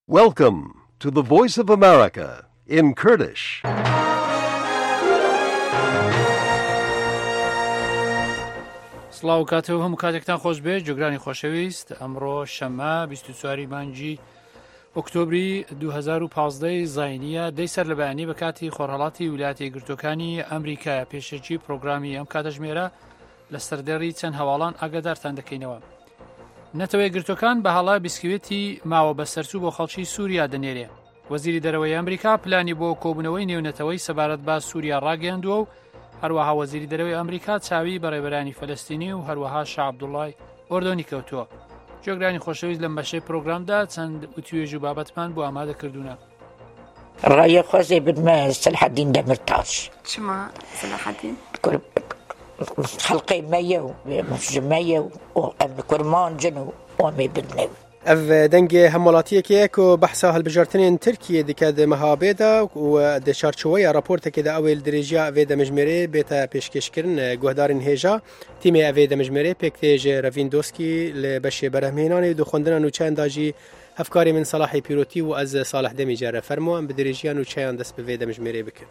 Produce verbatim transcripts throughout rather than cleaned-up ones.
Welcome to the Voice of America in Kurdish. سڵاو کاتەوە هەموو کاتێکتان خۆش بێت جۆگرانی خۆشەویست ئەمڕۆ شەمە بیست و چوار مانگی ئۆکتۆبری دوو هەزار و پانزدە زاینیە دەی سەر لە بەیانی بە کاتی خۆرهەڵاتی ویلایەتە یەکگرتووەکانی ئەمریکا پێشەکی پرۆگرامی ئەم کاتەژمێرە لە سەردەڕی چەند هەواڵان ئاگادارتان دەکەینەوە. نەتەوە یەکگرتووەکان بەهەڵا بیسکوێتی ماوە بە سەرچوو بۆ خەڵکی سووریا دەنێرێ. وەزیری دەرەوەی ئەمریکا پلانی بۆ کۆبوونەوەی نێونەتەوەی سەبارەت بە سووریا ڕاگەیاندووە و هەروەها وەزیری دەرەوەی ئەمریکا چاوی بەڕێبەرانی فەلەستینی و هەروەها شا عەبدوڵڵای ئۆردۆنی کەوتووە. جۆگرانی خۆشەویست لەم بەشەی پرۆگرامدا چەند وتوێژ و بابەتمان بۆ ئامادەکردوونە. ڕای خۆزێ بدمە سەلحەدین دەمرتاش چما سەلاحەدین خەڵقی مەیە و مەفژمەیە و کورمانجن و ئۆمێ بدنێ ev dengê hemwelatiyekê ku behsa hilbijartinên Tirkiyê dike di mehabê de û di çarçoveya raportekê de ew ê li dirêjiya evê demijmêrê bête pêşkêşkirin guhdarên hêja. Tîmê evê demijmêrê pêk tê ji Revîn Doskî li beşê berhemhênanê du xwendina nûçeyan jî hevkarê min Salahê Pîrotî û ez Salih Demî jê re fermo em bi dirêjiya nûçeyan dest bi vê demijmêrê bikin.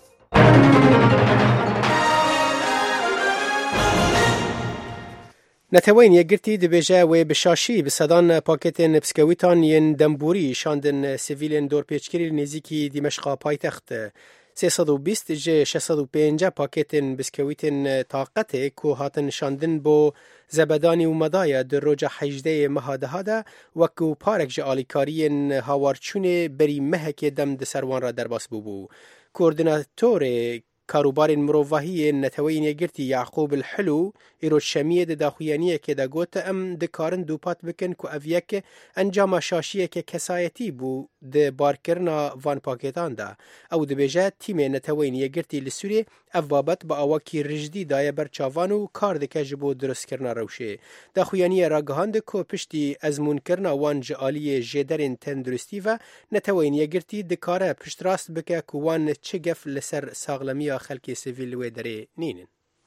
نەتەوەین یەکگرتی دەبێژە wê bi şaşî bi sedan paketên piskewîtan yên demborî şandin sivîlên dorpêçkirî nêzîkî Dîmeşqa paytext. sê sed û bîst ji şeş sed û pênc paketên biskewîtên taqetê ku hatin şandin bo zebedanî û medaya di roja hejdeyê meha deha de wekû parek ji alîkariyên hawarçûnê berî mehekê dem di ser wan re derbas bûbû. Koordinatorê کاروبارên mirovahiyên neteweyên yekgirtî Yaqûb el-Hilû îroj şemiyê di daxuyaniyekê de got em dikarin dûpat bikin ku ev yek encama şaşiyeke kesayetî bû di barkirina van pakêtan de. Ew dibêje tîmê neteweyên yekgirtî li Sûriyê ev babet bi awakî rijdî daye ber çavan û kar dike ji bo durustkirina rewşê. Daxuyaniyê ragihand ku piştî ezmûnkirina wan ji aliyê jêderên tenduristî ve neteweyên yekgirtî dikare piştrast bike ku wan çi gef li ser saxlemiya خەلکی سیڤیل wê derê nînin.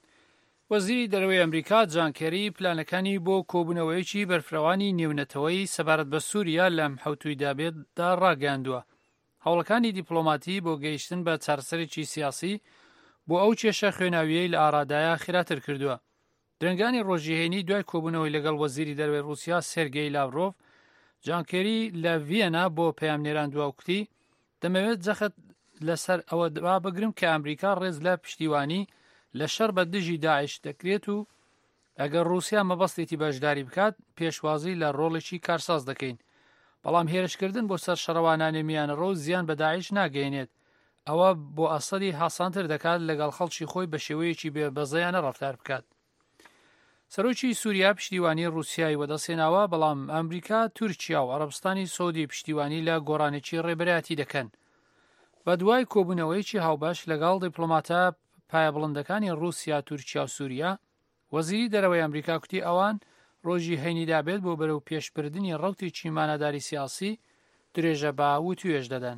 وەزیری دەرەوەی ئەمریکا جان کێری پلانەکانی بۆ کۆبوونەوەیەکی بەرفرەوانی نێونەتەوەی سەبارەت بە سووریا لەم حەوتوی دابێتدا ڕاگەیاندووە. هەوڵەکانی دیپلۆماتی بۆ گەیشتن بە چارەسەرێکی سیاسی بۆ ئەو کێشە خوێناویەی لە ئارادایە خێراتر کردووە. درنگانی ڕۆژیهێنی دوای کۆبوونەوەی لەگەڵ وەزیری دەرەوەی رووسیا سێرگێی لاڤرۆڤ جان کێری لە ڤیەنا بۆ پەیامنێراندووە وکتی دەمەوێت جەخت لەسەر ئەوە دوا بگرم کە ئەمریکا ڕێز لە پشتیوانی لە شەر بە دژی داعش دەکرێت و ئەگەر رووسیا مەبەستێتی بەشداری بکات پێشوازی لە ڕۆڵێکی کارساز دەکەین. بەڵام هێرشکردن بۆ سەر شەڕەوانانی میانەڕۆ زیان بە داعش ناگەێنێت. ئەوە بۆ ئەسەری هاسانتر دەکات لەگەڵ خەڵکی خۆی بە شێوەیەکی بێ بەزەیانە ڕەفتار بکات. سەرۆکی سووریا پشتیوانی رووسیای وەدەسێناوە بەڵام ئەمریکا تورکیا و عەرەبستانی سەعودی پشتیوانی لە گۆڕانێکی ڕێبەرایەتی دەکەن. بە دوای کۆبوونەوەیکی هاوبەش لەگەڵ دیپلۆماتە پایەبڵندەکانی رووسیا تورکیا و سووریا وەزیری دەرەوەی ئەمریکا کوتی ئەوان ڕۆژی هەینی دابێت بۆ بەرەو پێشبردننی ڕەوتێکی مانەداری سیاسی درێژە با و توێژ دەدەن.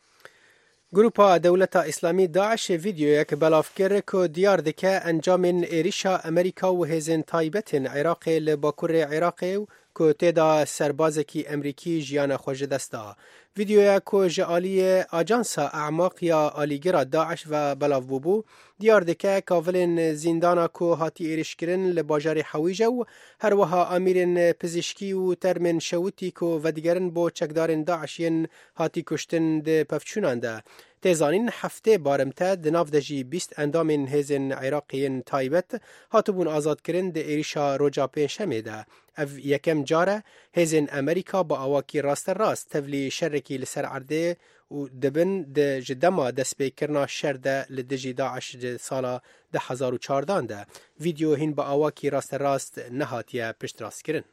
گروپا دەولەتە ئیسلامی داعش ڤیدیۆیەک بەڵاوکرد کە دیار دکە ئەنجامên ێریشا ئەمریکا و هێزên تایبەتên عێراقê li bakurê Iraqê و ku têda serbazekî Emerîkî jiyana xwe ji dest da. Vîdyoya ku ji aliyê Ajansa Eعماق ya alîgera Daeş ve belav bûbû diyar dike kavilên zîndana ku hatî êrişkirin li bajarê Hewîje û her wiha amîrên pizîşkî û termên şewitî ku vedigerin bo çekdarên Daişiyên hatî kuştin di pevçûnan de. Têzanîn heftê barimte di nav de jî bîst endamên hêzên Iraqiyên taybet hatibûn azadkirin di êrişa roja pênşemê de. Ev yekem car e hêzên Amerîka bi awakî rasterast tevlî şerrekî li ser erdê û dibin di ji dema destpêkirina şer de li dijî Daeş ji sala di hezar û çardan de. Vîdyo hîn bi awakî rasterast nehatiye piştrastkirin.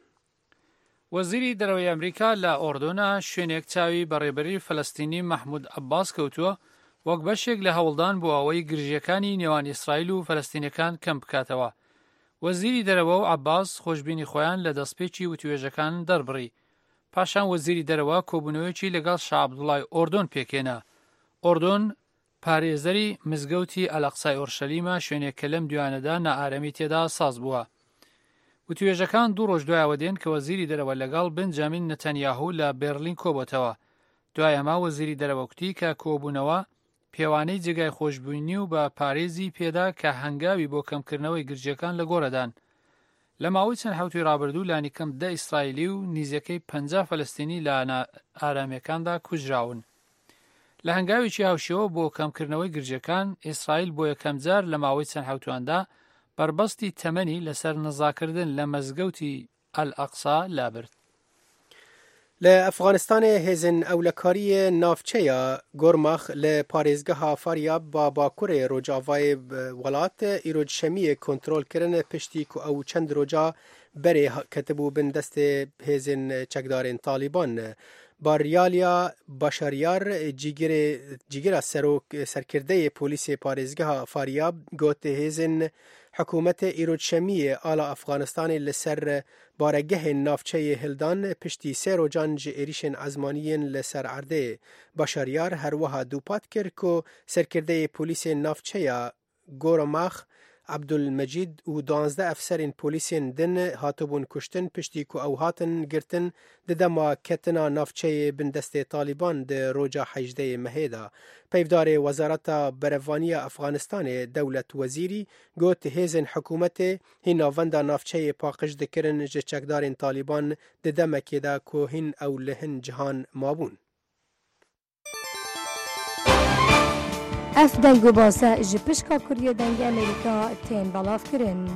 وەزیری دەرەوەی ئەمریکا لە ئۆردۆنا شوێنێک چاوی بەڕێبەری فەلەستینی مەحموود عەباس کەوتووە وەک بەشێک لە هەوڵدان بۆ ئەوەی گرژیەکانی نێوان ئیسرائیل و فەلەستینیەکان کەم بکاتەوە. وەزیری دەرەوە و عەباس خۆشببینی خۆیان لە دەستپێکی وتوێژەکان دەربڕی. پاشان وەزیری دەرەوە کۆبوونەوەیەکی لەگەڵ شا عەبدوڵڵای ئۆردۆن پێکێنا. ئۆردۆن پارێزەری مزگەوتی ئەلەقسای ئۆرشەلیمە شوێنێک کە لەم دوانەدا نائارەمی تێدا ساز بووە. وتوێژەکان دوو ڕۆژ دوایەوە دێن کە وەزیری دەرەوە لەگەڵ بنجامین نەتەنیاهو لە بێرلین کۆبۆتەوە. دوای ئەمە وەزیری دەرەوە کوتی کە کۆبوونەوە پێوانەی جێگای خۆشببوونی و بە پارێزی پێدا کە هەنگاوی بۆ کەمکردنەوەی گرجەکان لە گۆڕەدان. لە ماوەی چەند هەفتەی ڕابردوو لانیکەم دە ئیسرائیلی و نیزەکەی پەنجا فەلەستینی لە ئارامیەکاندا کوژراون. لە هەنگاوێکی هاوشێوە بۆ کەمکردنەوەی گرجەکان، ئیسرائیل بۆ یەکەم جار لە ماوەی چەند هەفتواندا بربەستی تەمەنی لەسەر نزاکردن لە مەزگەوتی ئەل-ئەقسا لابرد. لە ئەفغانستانê hêzên ewlekariyê navçeya Gormax li parêzgeha Faryab ba Bakurê Rojavayê welat îro şemiyê kontrol kirin piştî ku ew çend roja berê ketibû bin destê hêzên çekdarên Taliban. Baryaliya Başaryar cîgera serkirdeyê polîsê parêzgeha Faryab got hêzên Hikûmetê îroçemiyê ala Efxanistanê li ser baregehên navçeyê hildan piştî sê rojan ji êrişên ezmaniyên li ser erdê. Başaryar her wiha dûpat kir ku serkirdeyê polîsên navçeya Gormax Abdulmecid û duwazdeh efserên polîsên din hatibûn kuştin piştî ku ew hatin girtin di dema ketina navçeyê bin destê Taliban di roja hejdeyê mehê da. Peyvdarê Wezareta Berevaniya Efxanistanê Dewlet Wezîrî got hêzên hikûmetê hîn navenda navçeyê paqij dikirin ji çekdarên Taliban di demekê de ku hîn ew li hin cihan mabûn. Ev deng û base ji pişka Kuriya dengê Amerîka tên belavkirin.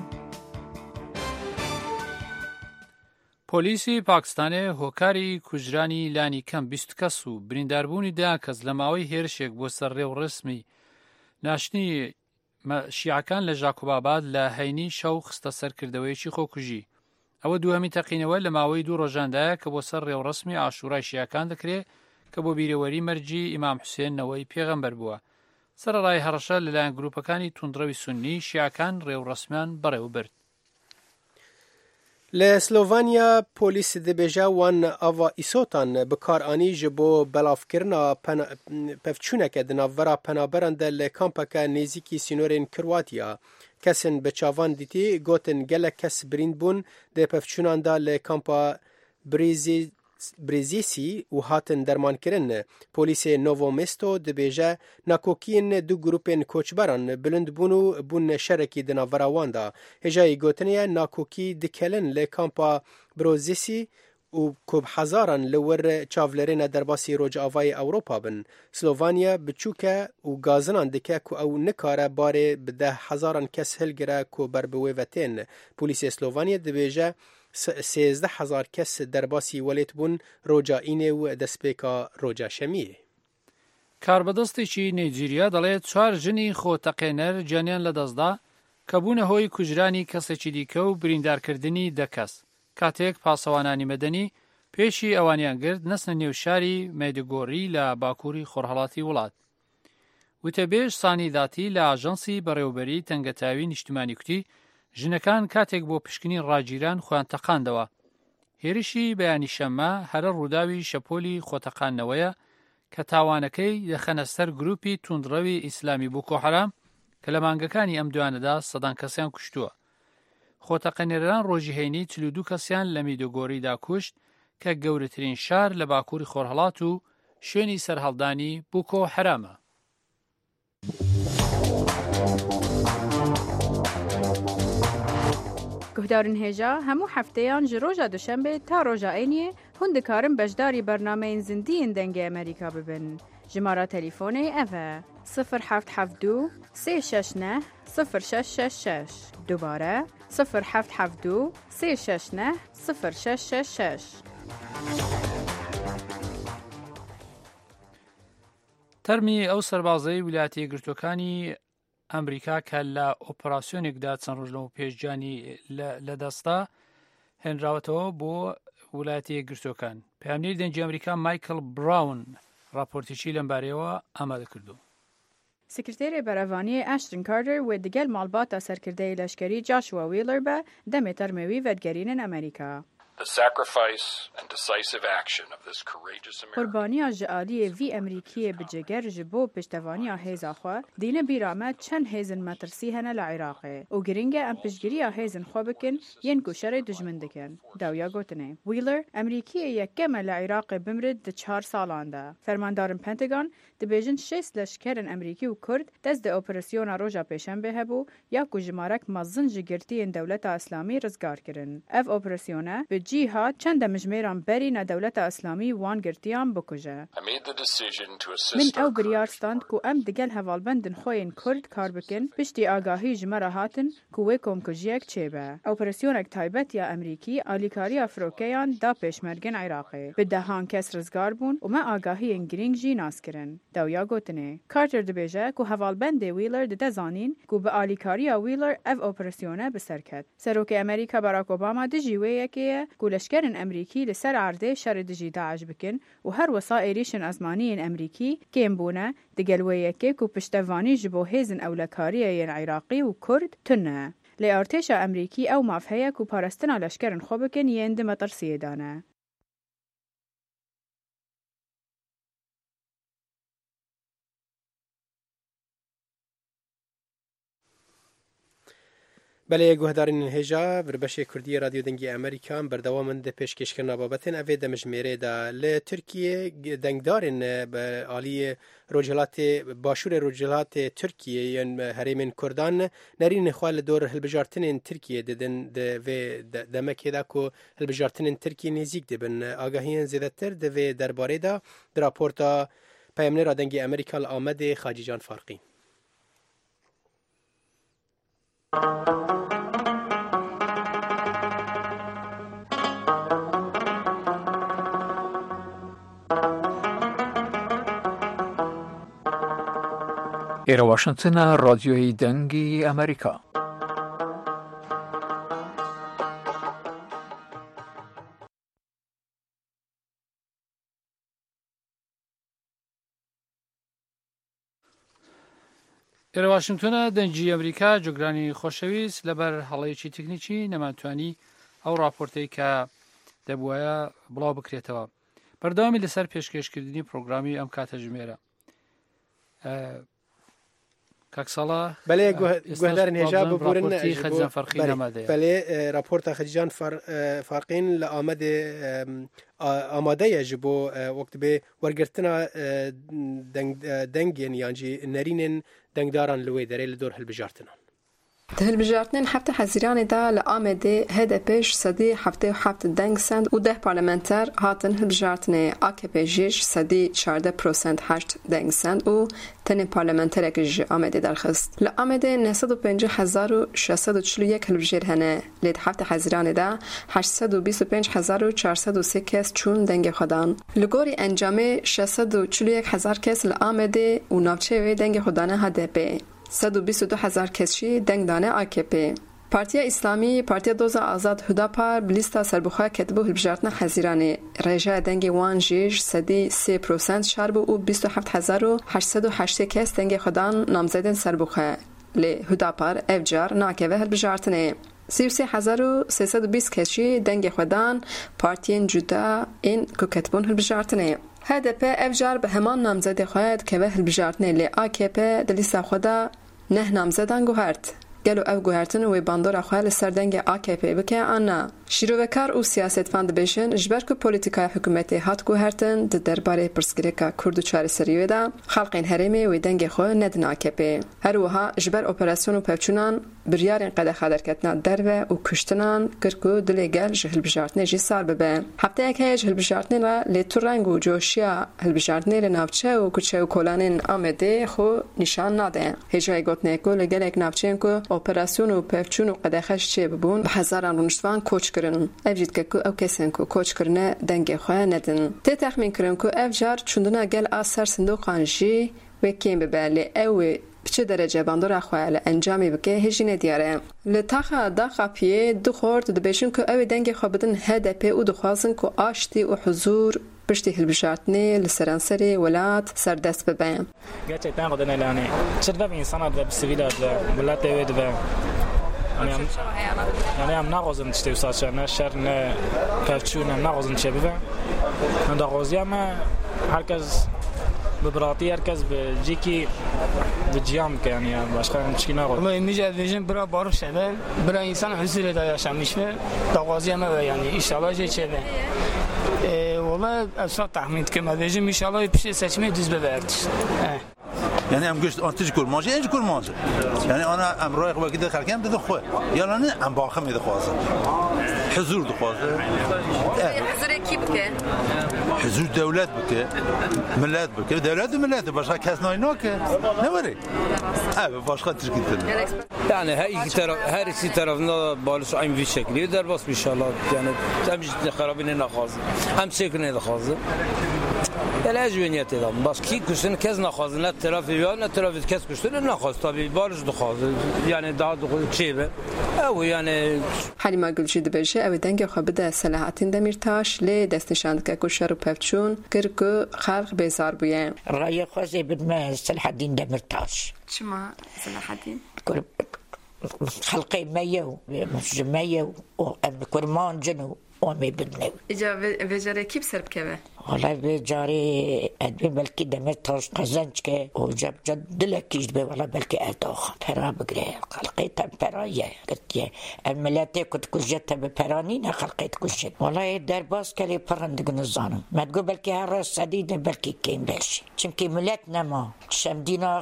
پۆلیسی پاکستانê هۆکاری کوژرانی لانی کەم بیست کەس و برینداربوونی دا کەس لە ماوەی هێرشێک بۆ سەر ڕێوڕسمی ناشتنی شیعەکان لە ژاکۆباباد لە هەینی شەو خستە سەرکردەوەیەکی خۆکوژی. ئەوە دووهەمی تەقینەوە لە ماوەی دوو ڕۆژاندایە کە بۆ سەر ڕێوڕسمی ئاشوورای شیعەکان دەکرێت کە بۆ بیرەوەری مەرجی ئیمام حوسێنەوەی پێغەمبەر بووە. سەرەڕای هەڕەشە لەلایەن گروپەکانی توندڕەوی سونی شیعەکان ڕێوڕسمیان بەڕێوە برد. لە سلۆڤانیا پۆلیس دەبێژە وان ئاوا ئیسۆتان بکارئانی ji bo belavkirina pevçûneke di navbera penaberan de li kampeke nêzîkî sînorên Kirwatiya. Kesên bi çavan dîtî gotin gelek kes birînd bûn di pevçûnan de li kampa Brezîsî û hatin dermankirin. Polîsê Novo Mesto dibêje nakokiyên du grupên koçberan bilind bûn û bûn şerekî di navbera wan da. Hêjayê gotinê ye nakokî dikelin li kampa Brozîsî û ku hezaran li wir çavlerêne derbasî Rojavayê Ewropa bin. Slovanya biçûk e û gazinan dike ku ew nikare barê bi deh hezaran kes hilgire ku ber bi wê ve tên. Polîsê Slovanya dibêje sêzdeh hezar kes derbasî welêt bûn roja înê û destpêka roja şemiyê. کاربەدەستێکی نەیجیریا دەڵێت چوار ژنی خۆتەقێنەر گیانیان لەدەستدا کە بوونە هۆی کوژرانی کەسێکی دیکە و بریندارکردنی دە کەس. کاتێک پاسەوانانی مەدەنی پێشی ئەوانیان گرت نەسنە نێو شاری مەیدگۆڕی لە باکووری خۆرهەڵاتی وڵات. وتەبێژ سانیداتی لە ئاژەنسی بەڕێوەبەری تەنگەتاوی نیشتیمانی کوتی ژنەکان کاتێک بۆ پشکنی ڕاگیران خۆیان تەقاندەوە. هێرشی بەیانی شەممە هەرە ڕووداوی شەپۆلی خۆتەقاندنەوەیە کە تاوانەکەی دەخەنە سەر گروپی توندڕەوی ئیسلامی بۆکۆ حەرام کە لە مانگەکانی ئەم دوانەدا سەدان کەسیان کوشتووە. خۆتەقێنەران ڕۆژی هەینی چل و دوو کەسیان لە میدۆگۆڕیدا کوشت کە گەورەترین شار لە باکووری خۆرهەڵات و شوێنی سەرهەڵدانی بۆکۆ حەرامە. گهدارن هێژا هەموو هەفتەیان ji roja duşembe ta roja Êniyê hûn dikarin beşdarî bernameyên zindiyên dengê Amerîka bibin. Jimara telîfonê ev e sıfır heft heft du sê şeş neh sıfır şeş şeş şeş. Dubare sıfır heft heft du sê şeş neh sıfır şeş şeş şeş. تەرمی ئەو سەربازەی ویلایەتە یەکگرتووەکانی ئەمریکا کە لە ئۆپراسیۆنێکدا چەند ڕۆژ لەمە پێشجانی لەدەستا هێنراوەتەوە بۆ ویلایەتە یەکگرتووەکان. پەیامنێری دەنگی ئەمریکا مایکل براون راپۆرتێکی لەم بارەیەوە ئامادە کردو. سکرتێرê Berevaniyê Ashton Carter wê digel malbata serkirdeyê leşkerî Joshua Wheeler be demê termê wî vedgerînin Amerîka. The sacrifice and decisive action of this courageous American. قربانیا جعالی وی امریکی بجگر جبو پشتوانیا هیزا خو دینه بیرامه چند هیزن مترسی هنه لعراقه و گرینگه ام پشگیریا هیزن خو بکن ین گوشر دجمن دکن داویا گوتنه ویلر امریکی یکم لعراق بمرد د چهار سالان ده فرماندارن پنتاگون دبیجن شش لشکرن امریکی و کرد دست د اپراسیون روجا پیشنبه هبو یا کو جمارک مزن جگرتی دولت اسلامی رزگار کرن اف اپراسیونه به جهاد چند مجمران برین دولت اسلامی وان گرتیان بکوجه من او بریارستاند کو ام دگل هوالبندن خوین کرد کار بکن پشتی آگاهی جمره هاتن کو وکم کجیک چیبه اپراسیونک تایبت یا امریکی آلیکاری افروکیان دا پیشمرگن عراقی به دهان کس رزگار بون و ما آگاهی انگرینگ جی ناس کرن داویا گوتنه کارتر دبیجه کو هوالبند ویلر ده زانین کو به آلیکاری ویلر اف اپراسیونه بسرکت سروک امریکا باراک اوباما دجیوه یکیه کو لشکرن امریکی لسر عرضه شر دجی داعش بکن و هر وسائریشن ازمانی امریکی کیم بونه دگلوه یکی کو پشتوانی جبو هیزن اولکاری عراقی و کرد تنه لی ارتش امریکی او مافهیه کو پارستنا لشکرن خوبکن یند مترسیه دانه بله گوهدارین هجا بربش کردی رادیو دنگی امریکا بردوامن ده پیشکش کرنا بابتن اوه ده مجمره ده لترکیه دنگدارن به عالی رجلات باشور رجلات ترکیه یعنی هریمن کردان نرین خوال دور هلبجارتن ترکیه ددن ده و دمکه ده که هلبجارتن ترکیه نزیک ده بن آگاهیان زیادتر ده و درباره ده در راپورتا پیامنه را دنگی امریکا آمده خاجی جان فارقی ایرا واشنطن رادیوی دنگی امریکا ایرا واشنطن دنجی امریکا جگرانی خوشویست لبر حالیچی تکنیکی نمانتوانی او راپورتی که دبوایا بلا بکریتوا بردامی لسر پیشکشکردنی پروگرامی ام کاتا جمیره کاکسالا بله گوهدارن هجا ببورن خدیجان فرقین آماده بله راپورت خدیجان فرقین لآمده آماده یجبو وقت به ورگرتنا دنگین یعنی نرینن دنگداران لوی داره لدور هلبجارتنا هلبجارتنین هفته حزیران دا لآمده هدپش صدی هفته و هفت دنگ سند و ده پارلمنتر هاتن هلبجارتنه آکپی جیش صدی چارده پروسنت هشت دنگ سند و تن پارلمنتر اکج آمده درخست لآمده نهصد و پنج هزار و ششصد و چلو یک هلبجیر هنه لید هفته حزیران دا هشتصد و بیست و پنج هزار و چهارصد و سه کس چون دنگ خودان لگوری انجام ششصد و چلو یک هزار کس لآمده و نافچه و دنگ خودانه هدپی صد و بیست و دو هزار کسی دنگ دانه آکپی پارتی اسلامی پارتی دوزا آزاد هداپار بلیستا سربخواه کتبو هلبجارتنا حزیرانه رجا دنگ وان جیش صدی سی پروسنت شرب و بیست و هفت هزار و هشتصد و هشت کس دنگ خودان نامزدن سربخواه لی هداپار افجار ناکوه هلبجارتنه سی و سه هزار و سیصد و بیست کسی دنگ خودان پارتین جدا این که کتبون هلبجارتنه هدپ افجار به همان نامزد خواهد که به هلبجارتنه لی آکپ دلیسا خودا نه نامزدان گوهرد گلو او گوهرتن و باندور خواه لسردنگ آکپ بکه آنا شیروکار او سیاست فاند بیشن جبر که پولیتیکای حکومتی هات گوهرتن ده درباره پرسگریکا کرد و چار سریوه دا خلقین هرمی و دنگ خواه ندن آکپ هر وها جبر اپراسیون و پفچونان بریارین قده خادرکتنا دروه و کشتنان کرکو دلی گل جهل بجارتنه جی سار ببه هفته یک هیج هل بجارتنه را لیتو رنگ و جوشیا هل بجارتنه لنافچه و کچه و کلانین آمده خو نشان ناده هجای گوتنه کو لگل یک نافچه کو اپراسیون و پفچون و قده خش چه ببون به هزاران رونشتوان کوچ کرن افجید که کو او کسین کو کوچ کرنه دنگ خواه ندن تی تخمین کرن کو افجار چندنا گل آسر صندوقان جی و کیم ببالی او بچه درجه باندور اخوال انجامی بکه هجینه دیاره لطاقه داقه پیه دو خورد دبیشن که او دنگ خوابدن هدپی او دخوازن که آشتی و حضور پشتی هلبجارتنه لسرانسری ولات سردست ببین gerçekten kadın elane. Çırda bir insanlar ve bir siviller ve millet evet ve یعنی هم یعنی هم نغازن تشتي وساچ نه شر نه پرچون نه نغازن چه بده من دغازی هم هرکس به براتی هرکس به جیکی به جیام که یعنی başka چی نغاز ما میشه ویژن برا بارو شده برا انسان حضور داشته میشه دغازی هم یعنی ان شاء الله چه به والله اصلا تحمید که ما ویژن ان شاء الله پیش seçimi düz ببرد یعنی ام گشت آتش کل ماجه اینج کل ماجه یعنی آن ام رای قبل کده خرکم بده خو یا نه ام باخم میده خوازه حضور ده خوازه حضور کی بکه حضور دولت بکه ملت بکه دولت و ملت başka کس نه که نبره evet başka Türkiye'de yani her iki taraf her iki tarafında balış aynı bir şekilde der bas inşallah yani hem خرابين نخاز هم سكن نخاز العلاج بنيت ادم بس كي كشتن كز نخاز نه طرف یا نه طرف کس کشتن نخاز طبيعي بالش دخاز يعني دا چيبه او يعني حلیمه گلچی دبیشه او دنگ خو بده صلاحاتین دمیرتاش ل دستنشاند که کوشر و پفچون کرکو خلق بیزار بوین رای خوازه بدم صلاح الدین دمیرتاش چما صلاح الدین خلقي مية ومجمية وكرمان جنو ومي بدنو إجا بجاري كيف سرب كبه؟ والله بجاري أدبي بلكي دمتاش قزنجك وجاب جد لكيش بي والله بلكي أتوخ برا بقري خلقيتها برايا قلت يا الملاتي كنت كجتها ببرانينا خلقيت كجت والله درباس كلي برندق نظانو ما تقول بلكي هالراس سديدة بلكي كين بلشي شمكي ملاتنا ما شمدينا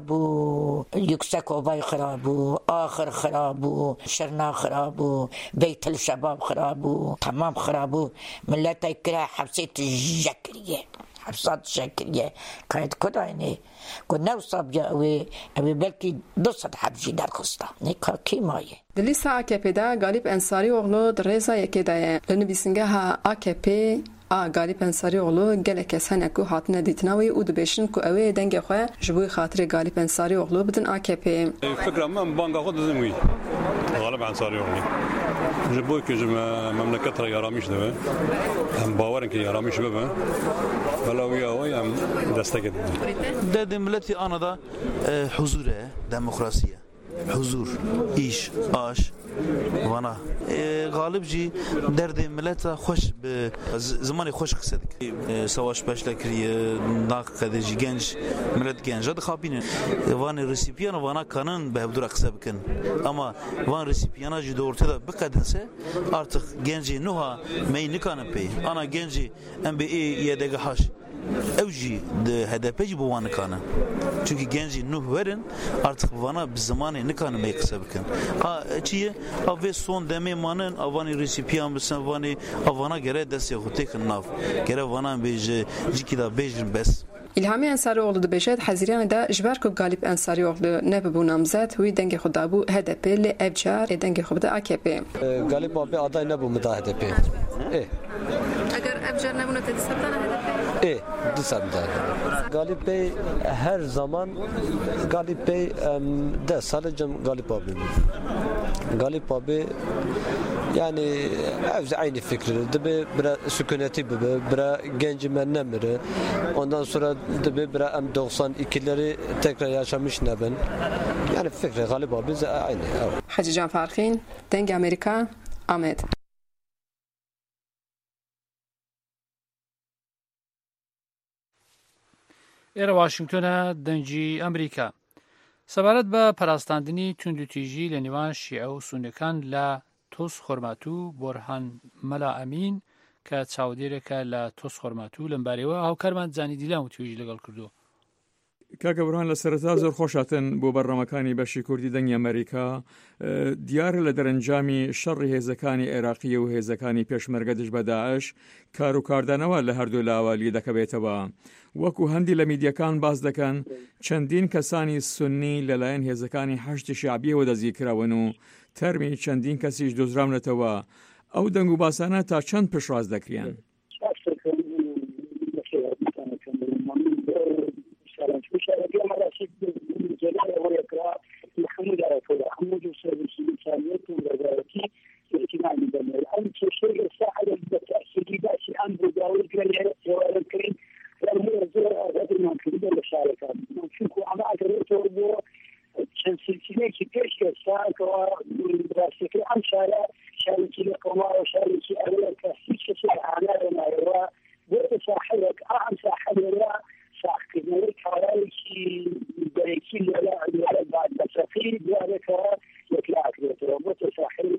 خرابو يكسكو باي خرابو آخر خرابو شرنا خرابو بيت الشباب خرابو تمام خرابو ملاتي كرا حبسيت الجكرية حبسات الجكرية كانت كدايني كنا وصابيا أوي أوي بلكي دوست حبجي در خستا نيكا كيماية دليسا آ كي بي دا غالب أنصاري أغلو دريزا يكي دايا لنبيسنگها آ كي بي آ غالب أنصاري أغلو گلك سنكو هاتنا ديتناوي و دبيشن كو أوي دنگ خواه جبوي خاطر غالب أنصاري أغلو بدن آ كي بي فكرة من بانقا خود دزموي غالب أنصاري أغلو جبوي كي جمع مملكتها ياراميش دبا هم باورن كي ياراميش ببا بلاوية هوي هم دستك ده ملتي أنا دا حضوره ديمقراطية حضور إيش آش وانا غالب جي درد ملتا خوش به زمانی خوش قصدك سواش باش لكري ناق قد جي گنج ملت گنج هذا خابين وان ريسيبيان وانا كانن به بدور قصه بكن اما وان ريسيبيان جي دورته بقدنسه artık genci nuha mey nikanı pey ana genci M B A yedege haş evji de H D P ji bu wan kana çünkü genci nuh verin artık vana bir zamanı nikanı mey kısa bikin ha çiye ave son deme manın avani recipiyan bisan vani avana gere dest yaxutek nav gere vana beje jikida bejin bes İlhami Ensaroğlu da beşed Haziran da jber ku Galip Ensaroğlu ne bu namzet wi denge xuda bu H D P le evcar e denge xuda A K P Galip abi aday ne bu mu H D P e Eğer evcar ne bunu tedisabdan H D P e disabdan Galip Bey her zaman Galip Bey de sadece Galip abi Galip abi yani evde aynı fikri de bir sükuneti bir bir genci mennemiri ondan sonra de bir M doksan ikileri tekrar yaşamış ne ben yani fikri Galip abi aynı Hacı Can Farkin Denge Amerika Ahmet ئێرە واشنگتۆنە دەنگی ئەمریکا سەبارەت بە پاراستاندنی توندوتیژی لە نێوان شیعە و سونیەکان لە تۆس خۆرماتوو بۆرهان مەلا ئەمین کە چاودێرێکە لە تۆس خۆرماتوو لەمبارەوە هاوکارمان جانی دیلان و توێژی لەگەڵ کردو. کاکە بڕوان لە سەرەتا زۆر خۆشاتن بۆ بەڕەمەکانی بەشی کوردی دەنگی ئەمریکا دیارە لە دەرەنجامی شەڕی هێزەکانی عێراقی و هێزەکانی پێشمەرگە دژ بە داعش کار و کاردانەوە لە هەردوو لاوالی دەکەبێتەوە. وەکو هەندی لە میدیەکان باز دەکەن چەندین کەسانی سونی لەلایەن هێزەکانی حەشتی شیعبیەوە دەزیکراون و تەرمی چەندین کەسیش دۆزراونەتەوە ئەو دەنگ و باسانە تا چەند پشتڕاست دەکرێن. شكل عن شارع شاركي لقمار وشاركي أولك في شيء أعمال ما يرى بوت ساحلك أعم ساحل لا ساحل ملك حوالي بريكي لا لا بعد بسقي ذلك يطلع كده بوت ساحل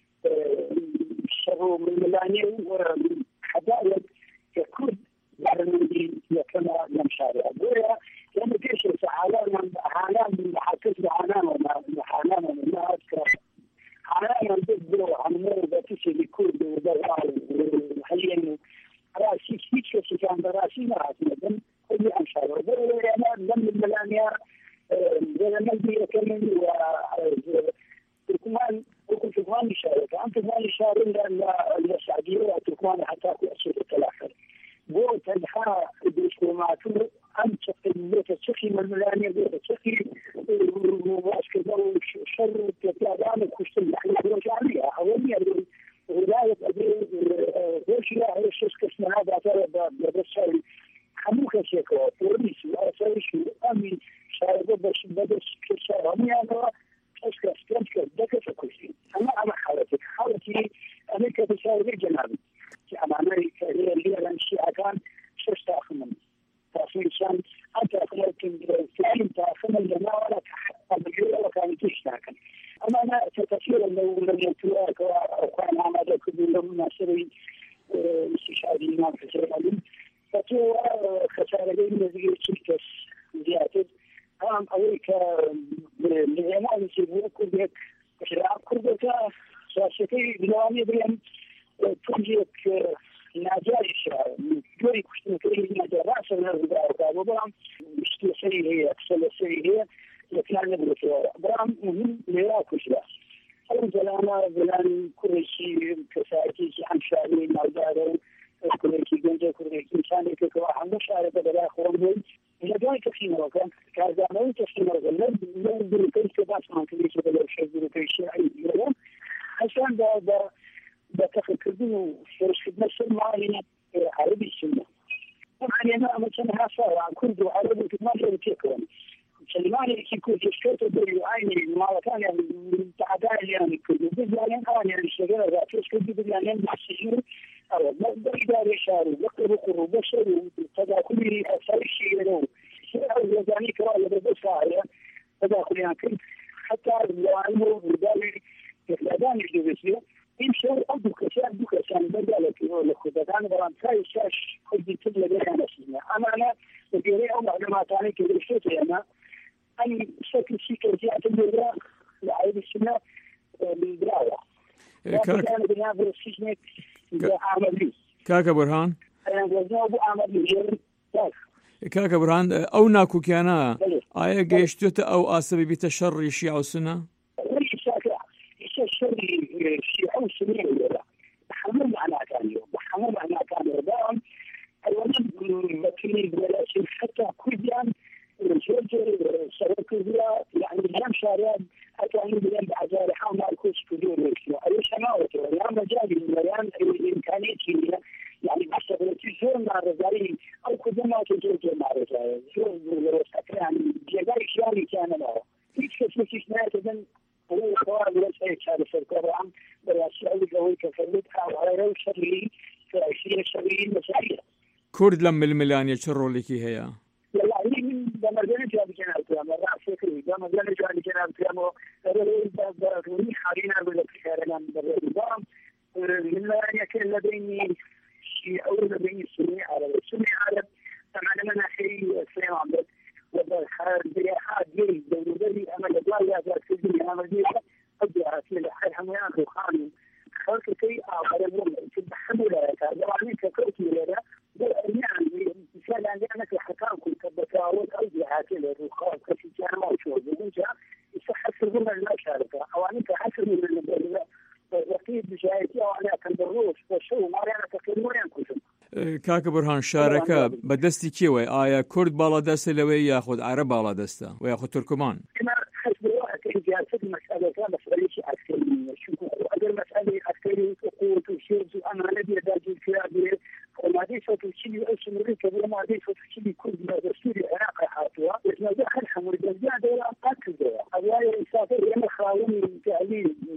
الشر من ملاني وحدائق يكون برمجي يكما نمشارع ويا لما تيجي سعالان عالم حكيت عنام عنام ما أذكر عنام بدو عمور بتيجي لكود ودوار وحاليا راسي فيش في كان راسي ما أتمنى كل أمشار ويا أنا لم الملانيا لما بدي أكمل و تركمان وكنت تركمان شارك أنت تركمان شارك لا السعودية وتركمان حتى أشوف الآخر بو تنحى بسكوماتو أنت قلت تشكي من الملانية بو تشكي واسكبر شر تتابعنا كشتل احنا برجعليها أولية ولاية أبي وشيا هي الشيء اسمه هذا ترى بس خموك شيكو بوليس وأسويش أمي شارك بس بدس كسر أمي أنا أسكت أسكت دكتور كويسين أنا أنا حالتي حالتي أنا كبشار جنابي أنا أمريكا هي اللي أنا شيء كان شش تأخذ تأخذ شان أنت أخذت فعلا تأخذ الجماعة ولا تحقق بجوة وكان تشتاكن أما أنا تكثير لو لم يتواك أو كان عمل كبير من سري استشهادي ما في سري فتو خسارة لي نزيل شركة زيادة أم أمريكا لزمان يسيبوا كلك شراء كلك ساسكي بلواني بريم توجيك ناجايش جوري كشتن كريم ناجا رأس الرزاق وبرام مشتي سري هي أكسل سري هي لكن أنا بقول برام مهم لا كشلا أول زلانا زلان كل شيء كسائتي عن شعبي ناجارو كل شيء جنجة كل شيء كان يكوا عنده شعر بدلا خورمون ناجاي كفين وكان كذا ما كفين وكان لا لا بروكي كباس ما كل شيء بدلا شيء بروكي شيء أي عشان ده ده بتاخد كذو فرش خدمة سمعي عربي سمع طبعا أنا مثلا هالصار عن كردو عربي كمان غير كيكون سلماني كيكون جشكته بريو عيني ما كان يعني تعداء يعني كردو بيجانين أنا يعني شغال ذات إيش كردو بيجانين محسجين أو ما بيقدر يشارو يقرب قرب بشر وتداخلي أسوي شيء له شيء أو يعني كرا لبس عالية تداخلي يعني حتى لو عنده بدالي يتلاداني جوزيه يمشي أبو كشان أبو كشان بدالك يقول خذ أنا برام كاي شاش خذ تبلغ لي أنا سنة أما أنا بقولي أو معلومات ثانية كذا شو أنا أنا شكل شيء كذا أتبلغ لعيب السنة بالدراوة أنا بنابر السجن عملي كاكا برهان أنا بزنوا أبو عملي كاكا برهان أو ناكو كيانا آية جيشتوت أو آسبي بتشر شيع السنة الشر الشيعة والسنين ولا بحمل معنا كان يوم بحمل معنا كان يوم أولا بكلي ولا شيء حتى كل يوم الجوجر سرقة يعني اليوم شارع أكاني بين بعجال حامل كوش كدور وشيء أي شماوته اليوم مجالي اليوم الإمكانية يعني بس بنتيجة مع الرجالي أو كذا تجوز مع الرجال شو يعني جاي شيء كان له هيك شيء شيء ناتجا هو خوارج وسائل هذا الشركة عم برأسي قوي كفلتها وعلى روش شرعي كعشرين شرعين مسائية. كرد لم الملان يشروا لك هي. لا هي من دمجنا جاب جناب كلام رأس فكري دمجنا جاب جناب كلام هذا ده ده حاليا ولا كشارنا بالرضام من يكن لديني شيء أو لديني سني على السني على طبعا أنا شيء سلام عبد وبالحال بيحاد جيد دولي أما الأدوار يا ذات الدنيا أما دي أبدأ في الحال حميان وخاني خلق شيء آخر يوم تتحمل هذا وعني كفرتي لنا يعني مثال عندي أنا في حكامكم كبكاوات أو جهات الرخاء كفي كان ما شو بوجه يستحسن من المشاركة أو أنا كحسن من الرقيب بجايتي أو أنا كان بالروس وشو ما أنا تقريبا ينكشف كاك برهان شاركة بدستي كيوي آية كرد بالا دسته لوي ياخد عرب بالا دسته وياخد تركمان أنا حسب الوقت إذا في المسألة كان مسألة شيء عسكري شو أجل مسألة عسكري وقوة وشيرز وأنا نبي أدرج فيها بيه وما دي صوت الشيء أيش مريكا وما دي صوت الشيء كل ما دستوري العراق حاتوا إذا دخل حمر الجزيرة دولة أكل دولة أبوايا إسافر يما خاوني تعليم أمش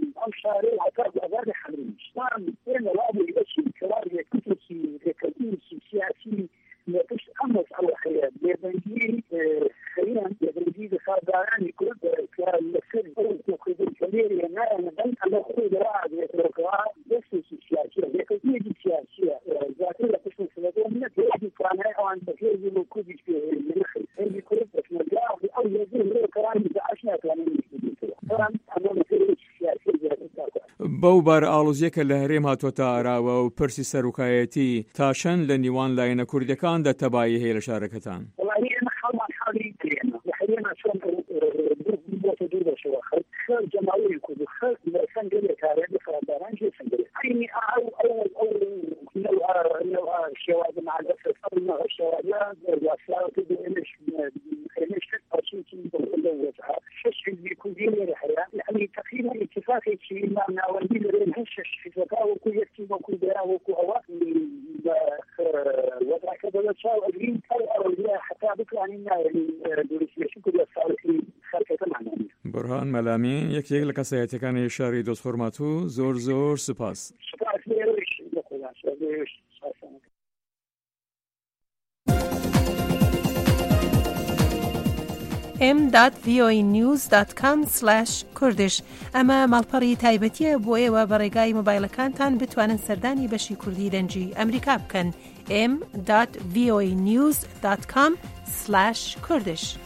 شارع العقاد أبدا حمريش نعم إن الأب يبشر كلام يكتب في كتير سياسي يكش أمس على خير يبني خيرا يبني بخادران يكون كالسر أو كخدم كبير ينا ندم على خود راعي يتركها بس سياسية يكتير سياسية ذاتي لا تشوف سلطة من كل كان عن تغيير الوقود في المخ اللي كل بس نجاح أو يجي كلام عشان كلام طبعا أنا في سياسية بەو بار ئاڵۆزیەکە لە هەرێم هاتووەتە ئاراوە و پرسی سەرۆکایەتی تاشەن لە نیوان لایەنە کوردەکاندا تەبایی هەیە لە شارەکەتان. خير جماعي كذا خير لسان جل كاري بفردان جل سندري أي أو أو أو نوع نوع الشواذ مع الأسف نوع الشواذ والأسلام كذا إيش إيش أشيء كذا وجهها شش بيكون ديني الحياة يعني تقريبا اتفاق شيء ما ناولين لين هالشش في ذكاء وكل يكتب وكل بيان وكل هواء وضع كذا وشاو أجرين أو أولياء حتى بكرة يعني دوريش يشكو يصار في خلفة معنا. بورهان مەلامین یەکێک لە کەسایەتەکانی شاری دۆستفۆرماتوو زۆر زۆر سوپاس. ام دات وی او ای نیوز دات کام سلاش کوردش ئەمە ماڵپەڕی تایبەتیە بۆ ئێوە بە ڕێگای مۆبایلەکانتان بتوانن سەردانی بەشی کوردی دەنجی ئەمریکا بکەن. ام دات وی او ای نیوز دات کام سلاش کوردش.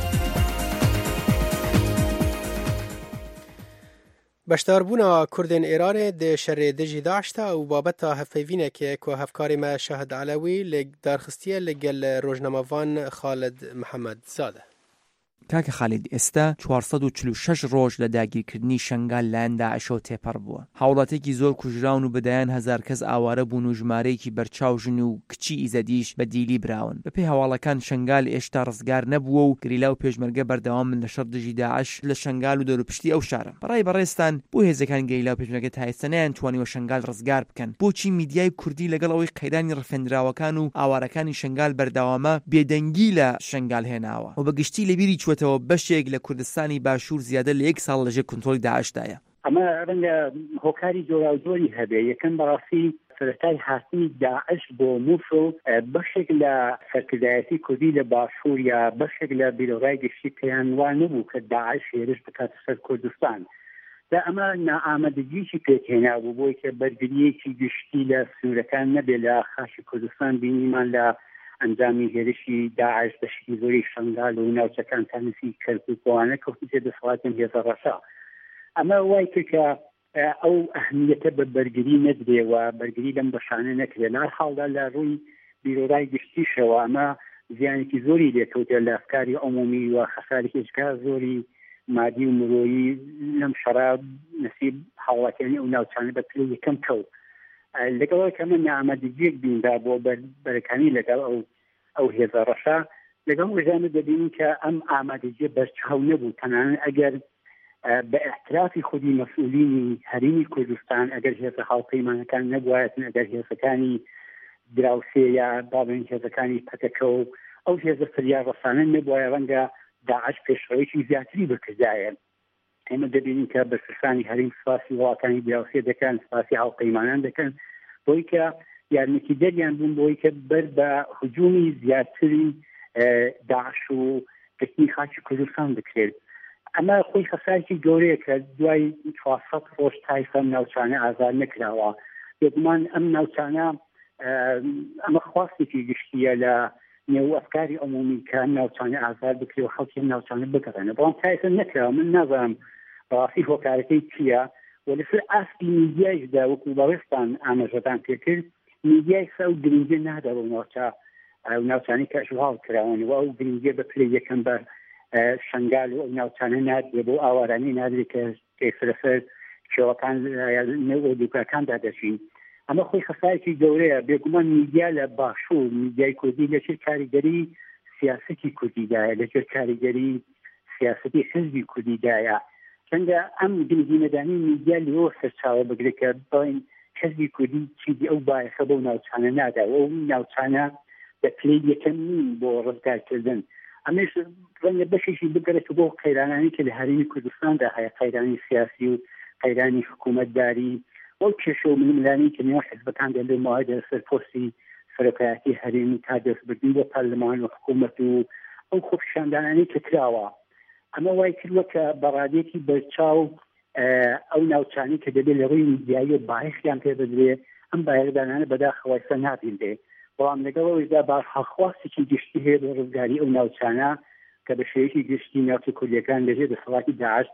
بەشداربوونا کوردên Îranê di şerê dijî Daişta û babeta hevpeyvînekê ku hevkarê me Şahid Elewî li darxistiye li gel rojnamevan Xalid Mihemed Zade. کاکە خالید ئێستا چوارسەد و چل و شەش ڕۆژ لە داگیرکردنی شنگال لایەن داعشەوە تێپەڕ بووە. هاوڵاتێکی زۆر کوژراون و بەدایان هەزار کەس ئاوارە بوون و ژمارەیەکی بەرچاوژن و کچی ئیزەدیش بە دیلی براون. بەپێی هەواڵەکان شنگال هێشتا ڕزگار نەبووە و گریلا و پێشمەرگە بەردەوام من لەشەر دژی داعش لە شنگال و دەوروپشتی ئەو شارە. بەڕای بەڕێستان بۆ هێزەکان گریلا و پێشمەرگە تا ئێستا نەیانتوانیوە شنگال ڕزگار بکەن. بۆچی میدیای کوردی لەگەڵ ئەوەی قەیرانی ڕفێنراوەکان و ئاوارەکانی شنگال بەردەوامە بێدەنگی لە شنگال هێناوە و بەگشتی لەبیری چوەتەوە بەشێک لە کوردستانی باشوور زیادە لە یەک ساڵ لەژێر کۆنتڕۆلی داعشدایە. ئەمە ڕەنگە هۆکاری جۆرا و جۆری هەبێ. یەکەم بەڕاستی سەرەتای هاتنی داعش بۆ مووسڵ بەشێک لە سەرکردایەتی کوردی لە باشوور یا بەشێک لە بیرۆڕای گشتی پێیان وا نەبوو کە داعش هێرش بکاتە سەر کوردستان. دا ئەمە نائامادەگییشی پێکهێنا بوو بۆی کە بەرگریەکی گشتی لە سنوورەکان نەبێ لە خاشی کوردستان بینیمان لە ئەنجامی هێرشی داعش بەشی زۆری شنگال و ناوچەکان تەنسی کەرکووکەوانە کەوتوتێ دەسەڵاتن هێزە ڕەشا. ئەمە وای کرد کە ئەو ئەهمیەتە بە بەرگری نەدرێەوە بەرگری لەم بەشانە نەکرێت. لە هەر حاڵدا لە ڕووی بیرۆڕای گشتیشەوە ئەمە زیانێکی زۆری لێکەوتێت لە ئەفکاری عمومی و خەسارێکی هێزگار زۆری مادی و مرۆیی لەم شەڕا نەسیب هاوڵاتیانی ئەو ناوچانە بە پلەی یەکەم کەوت. لەگەڵەوەی کە ئەمە نائامادەگیەک بیندا بۆ بەرەکانی لەگەڵ ئەو ئەو هێزە ڕەشا لەگەڵ وێژانە دەبینین کە ئەم ئامادەگیە بەرچاو نەبوو. تەنانەت ئەگەر بە ئاعترافی خودی مەسئولینی هەرێمی کوردستان ئەگەر هێزە هاوپەیمانەکان نەبوایەتن ئەگەر هێزەکانی دراوسێ یا باڵێن هێزەکانی پەتەکە و ئەو هێزە فریار ڕەسانە نەبوایە ڕەنگە داعش پێشڕەوەیەکی زیاتری بکردایە. ئێمە دەبینین کە بەرپرسانی هەرێم سپاسی وڵاتانی دراوسێ دەکەن سپاسی هاوپەیمانان دەکەن بۆی کە یارمەتی دەریان بوون بۆی کە بەر بە هجومی زیاتری داعش و گرتنی خاکی کوردستان بکرێت. ئەمە خۆی خەسارێکی گەورەیە کە دوای چوارسەد ڕۆژ تایسە ناوچانە ئازاد نەکراوە. بێگومان ئەم ناوچانە ئەمە خواستێکی گشتیە لە نێو ئەفکاری عمومی کە ناوچانە ئازاد بکرێت و خەڵکی ناوچانە بگەڕێنە. بەڵام تایسە نەکراوە. من نازانم بەڕاستی هۆکارەکەی چییە و لەسەر ئاستی میدیایشدا وەکو بەڕێستان ئاماژەدان پێکرد میدیای سا و گرنگی نادا بۆ ناوچە ناوچانی کە ئەشغاڵ کراونەوە و گرنگی بە پلەی یەکەم بە شنگال و ناوچانە نادرێ بۆ ئاوارانی نادرێت کە لەسەر کێوەکان دووکەکاندا دەچین. ئەمە خۆی خەسارێکی گەورەیە. بێگومان میدیا لە باشوور میدیای کوردی لەژێر کاریگەری سیاسەتی کوردیدایە لەژێر کاریگەری سیاسەتی حزبی کوردیدایە. چەندە ئەم گرنگینەدانی میدیا لەوە سەرچاوە بگرێت کە بڵێن حزبی کوردی چیزی ئەو باعثە بۆ ناوچانە نادا و ئەو ناوچانە بە پلەی یەکەم نین بۆ ڕزگارکردن. ئەمەش ڕەنگە بەشێکی بگەرێت بۆ قەیرانانی کە لە هەرێمی کوردستاندا هەیە قەیرانی سیاسی و قەیرانی حکوومەتداری ئەو کێشە و ململانی کە نێوان حیزبەکان دەبێت ماوەی سەرپۆستی سەرۆکایەتی هەرێمی تا دەستبردنی بۆ پەرلەمان و حکوومەت و ئەو خۆپیشاندانانەی کە کراوە ئەمە وای کردووە کە بەڕادێکی بەرچاو ئەو ناوچانی کە دەبێت لە ڕووی میدیایی باەخیان پێ بدرێت ئەم باەخدانانە بەداخەوەسە نابین دێ بەڵام لەگەڵەوەیدا بارخواستێکی گشتی هەیە بۆ ڕزگاری ئەو ناوچانە کە بە شێوەیەکی گشتی ناوچە کوردیەکان لەژێر دەسەڵاتی داعش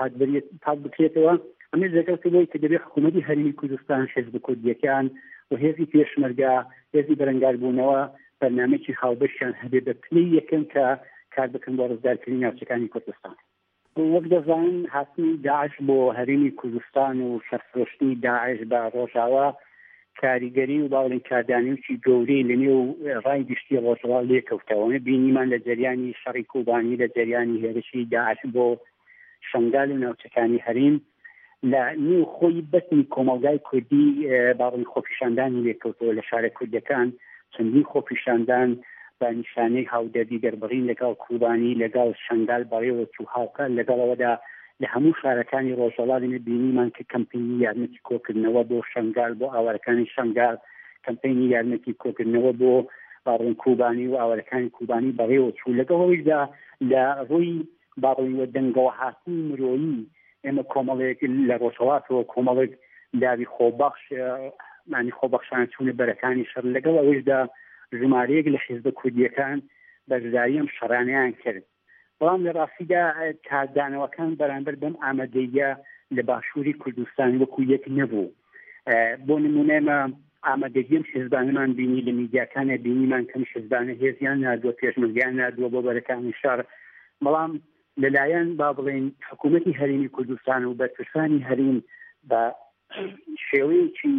پاک بکرێتەوە ئەمە لەگەڵەوەی کە دەبێت حکوومەتی هەرێمی کوردستان حیزب کوردیەکان و هێزی پێشمەرگا هێزی بەرەنگاربوونەوە بەرنامەیەکی هاوبەشیان هەبێت بە پلەی یەکەم کە کار بکەن بۆ ڕزگارکردنی ناوچەکانی کوردستان. وەک دەزانن هاتنی داعش بۆ هەرێمی کوردستان و شەرفرۆشتنی داعش بە ڕۆژاوا کاریگەری و باوەڕین کاردانیوکی گەورەی لەنێو ڕای گشتی ڕۆژاوا لێکەوتەوە بینیمان لە جەریانی شەڕی کوبانی لە جەریانی هێرشی داعش بۆ شەنگال و ناوچەکانی هەرێم لە نێو خۆی بەتنی کۆمەلگای کوردی باوەڕین خۆپیشاندانی لێکەوتەوە لە شارە کوردەکان چەندین خۆپیشاندان بە نیشانەی هاودەردی دەربڕین لەگەڵ کوبانی لەگەڵ شەنگال بەڕێوە چوهاوکە لەگەڵەوەدا لە هەموو شارەکانی ڕۆژهەڵاتی بینیمان کە کەمپینی یارمەتی کۆکردنەوە بۆ شەنگال بۆ ئاوارەکانی شەنگال کەمپینی یارمەتی کۆکردنەوە بۆ باڕێن کوبانی و ئاوارەکانی کوبانی بەڕێوە چوو لەگەڵەوەیدا لە ڕووی باڕێوە دەنگەوە هاتنی مرۆیی ئێمە کۆمەڵێک لە ڕۆژهەڵاتەوە کۆمەڵێک لاوی خۆبەخش معنی خۆبەخشان چوونە بەرەکانی شەڕ لەگەڵەوەیدا ژمارەیەک لە حیزبە کوردیەکان بەشداری ئەم شەڕانەیان کرد بەڵام لە ڕاستیدا کاردانەوەکان بەرامبەر بەم ئامادەیە لە باشووری کوردستان وەکو یەک نەبوو بۆ نمونەمە ئامادەگیم حیزبانەمان بینی لە میدیاکانە بینیمان کەم حیزبانە هێزیان نردووە پێشمەرگیان نردووە بۆ بەرەکانی شەڕ بەڵام لەلایەن با بڵێن حکوومەتی هەرێمی کوردستان و بەرپرسانی هەرێم بە شێوەیەکی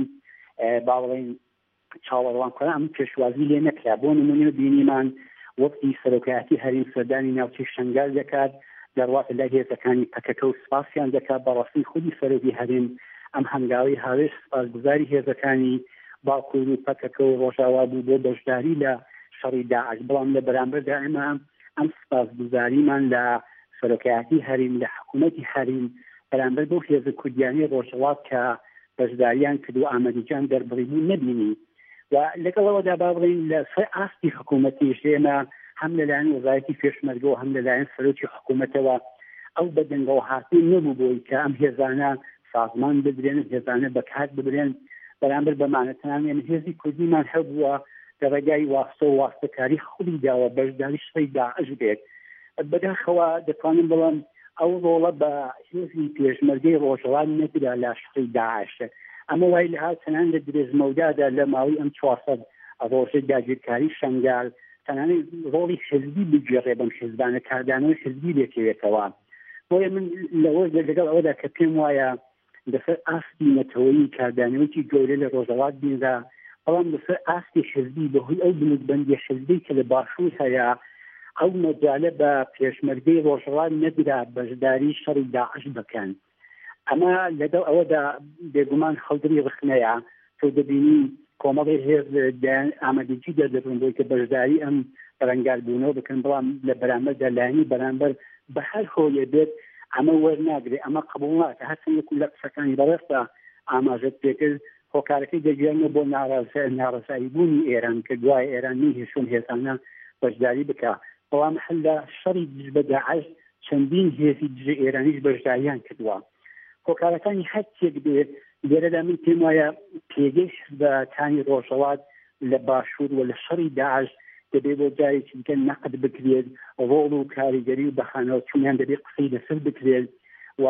با بڵێن چاوەڕوانکەران ئەم پێشوازی لێ نەکرا بۆ نمونە بینیمان وەختی سەرۆکایەتی هەرێم سەردانی ناوچەی شەنگال دەکات دەڕواتە لای هێزەکانی پەکەکە و سپاسیان دەکات بەڕاستی خودی سەرۆکی هەرێم ئەم هەنگاوی هاوێش سپاسگوزاری هێزەکانی باکوور و پەکەکە و ڕۆژاوا بوو بۆ بەشداری لە شەڕی داعش بەڵام لە بەرامبەردا ئێمە ئەم سپاسگوزاریمان لە سەرۆکایەتی هەرێم لە حکوومەتی هەرێم بەرامبەر بۆ هێزە کوردیانی ڕۆژهەڵات کە بەشداریان کرد و ئامادەجان دەربڕیبوو نەبینی و لەگەڵەوەدا با بڵێن لە سەر ئاستی حکوومەتیش ئێمە هەم لەلایەن وەزارەتی پێشمەرگە و هەم لەلایەن سەرۆکی حکوومەتەوە ئەو بەدەنگەوە هاتنی نەبوو بۆی کە ئەم هێزانە سازمان ببرێن هێزانە بەکات ببرێن بەرامبەر بەمانەتەنان ئێمە هێزی کوردیمان هەبووە لە ڕێگای واستە و واستەکاری خودی داوە بەشداری شەڕی داعش بێت بەداخەوە دەتوانم بڵێم ئەو ڕۆڵە بە هێزی پێشمەرگەی ڕۆژهەڵات نەدرا لە شەڕی داعش ئەمە وای لە هاتەنان لە درێژمەودادا لە ماوەی ئەم چوارسەد ڕۆژەی داگیرکاری شەنگال تەنانەت ڕۆڵی حزبی بگێڕێ بەم حیزبانە کاردانەوەی حزبی دەکەوێتەوە بۆیە من لەوە لەگەڵ ئەوەدا کە پێم وایە لەسەر ئاستی نەتەوەیی کاردانەوەی گەورە لە ڕۆژهەڵات بینرا بەڵام لەسەر ئاستی حزبی بەهۆی ئەو بنوودبەندی حزبی کە لە باشوور هەیە ئەو مەجالە بە پێشمەرگەی ڕۆژهەڵات نەدرا بەشداری شەڕی داعش بکەن ئەمە لەگەڵ ئەوەدا بێگومان خەڵدری ڕخنەیە تۆ دەبینی کۆمەڵی هێز ئامادەجی دەدەبن بۆی کە بەشداری ئەم بەرەنگاربوونەوە بکەن بەڵام لە بەرامبەردا لایەنی بەرامبەر بە هەر هۆیە بێت ئەمە وەرناگرێت ئەمە قبوڵ ناکە هەرچەندێک لە قسەکانی بەڕێستا ئاماژەت پێکرد هۆکارەکەی دەگوێنەوە بۆ ناڕەساییبوونی ئێران کە دوای ئێران هێشون هێزانە بەشداری بکە بەڵام هەر لە شەڕی دژ بە داعش چەندین هێزی دژە ئێرانیش بەشداریان کردووە هۆکارەکانی هەرچێک بێت لێرەدا من پێم وایە پێگەی حیزبەکانی ڕۆژهەڵات لە باشوور و لە شەڕی داعش دەبێت بۆ جارێکی دیکە نەقد بکرێت ڕۆڵ و کاریگەری و بەخانەوە چونیان دەبێت قسەی لەسەر بکرێت و